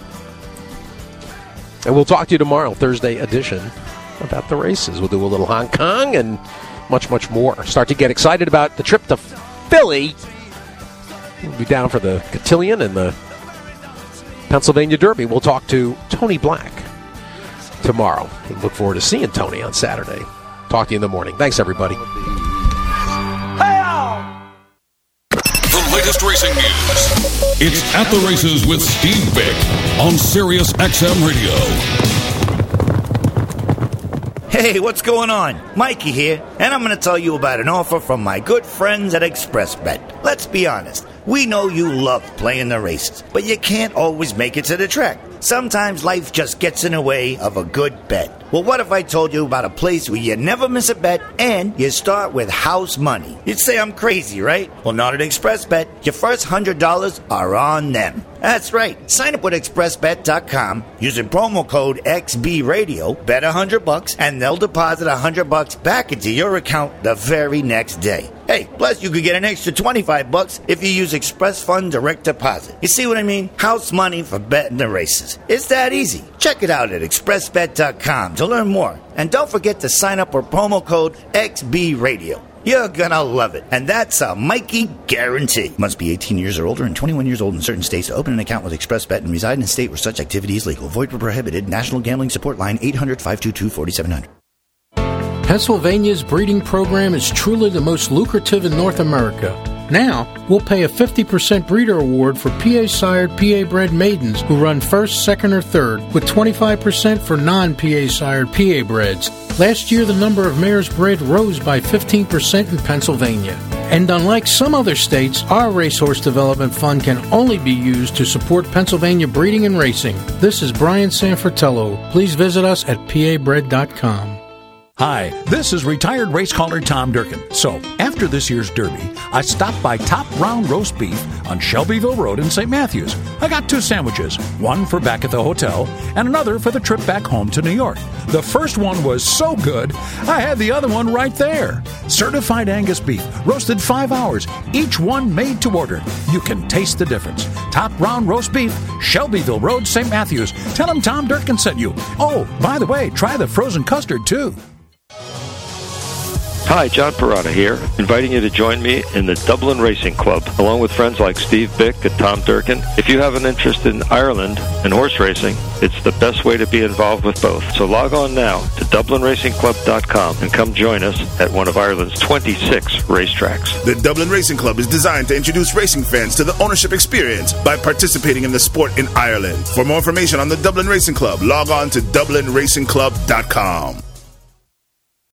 And we'll talk to you tomorrow, Thursday edition, about the races. We'll do a little Hong Kong and much, much more. Start to get excited about the trip to Philly. We'll be down for the Cotillion and the Pennsylvania Derby. We'll talk to Tony Black tomorrow. We look forward to seeing Tony on Saturday. Talk to you in the morning. Thanks, everybody. The latest racing news. It's At the Races with Steve Vick on Sirius X M Radio. Hey, what's going on? Mikey here, and I'm going to tell you about an offer from my good friends at ExpressBet. Let's be honest, we know you love playing the races, but you can't always make it to the track. Sometimes life just gets in the way of a good bet. Well, what if I told you about a place where you never miss a bet and you start with house money? You'd say I'm crazy, right? Well, not at ExpressBet. Your first one hundred dollars are on them. That's right. Sign up with express bet dot com using promo code X B Radio, bet one hundred bucks, and they'll deposit one hundred bucks back into your account the very next day. Hey, plus you could get an extra twenty-five bucks if you use Express Fund Direct Deposit. You see what I mean? House money for betting the races. It's that easy. Check it out at express bet dot com to learn more. And don't forget to sign up with promo code X B Radio. You're gonna love it. And that's a Mikey guarantee. Must be eighteen years or older and twenty-one years old in certain states to open an account with ExpressBet and reside in a state where such activity is legal. Void where prohibited. National Gambling Support Line eight hundred, five two two, four seven zero zero. Pennsylvania's breeding program is truly the most lucrative in North America. Now, we'll pay a fifty percent breeder award for P A-sired, P A-bred maidens who run first, second, or third, with twenty-five percent for non-P A-sired, P A-breds. Last year, the number of mares bred rose by fifteen percent in Pennsylvania. And unlike some other states, our Racehorse Development Fund can only be used to support Pennsylvania breeding and racing. This is Brian Sanfratello. Please visit us at P A bred dot com. Hi, this is retired race caller Tom Durkin. So, after this year's Derby, I stopped by Top Round Roast Beef on Shelbyville Road in Saint Matthews. I got two sandwiches, one for back at the hotel and another for the trip back home to New York. The first one was so good, I had the other one right there. Certified Angus beef, roasted five hours, each one made to order. You can taste the difference. Top Round Roast Beef, Shelbyville Road, Saint Matthews. Tell them Tom Durkin sent you. Oh, by the way, try the frozen custard too. Hi, John Parada here, inviting you to join me in the Dublin Racing Club, along with friends like Steve Bick and Tom Durkin. If you have an interest in Ireland and horse racing, it's the best way to be involved with both. So log on now to dublin racing club dot com and come join us at one of Ireland's twenty-six racetracks. The Dublin Racing Club is designed to introduce racing fans to the ownership experience by participating in the sport in Ireland. For more information on the Dublin Racing Club, log on to dublin racing club dot com.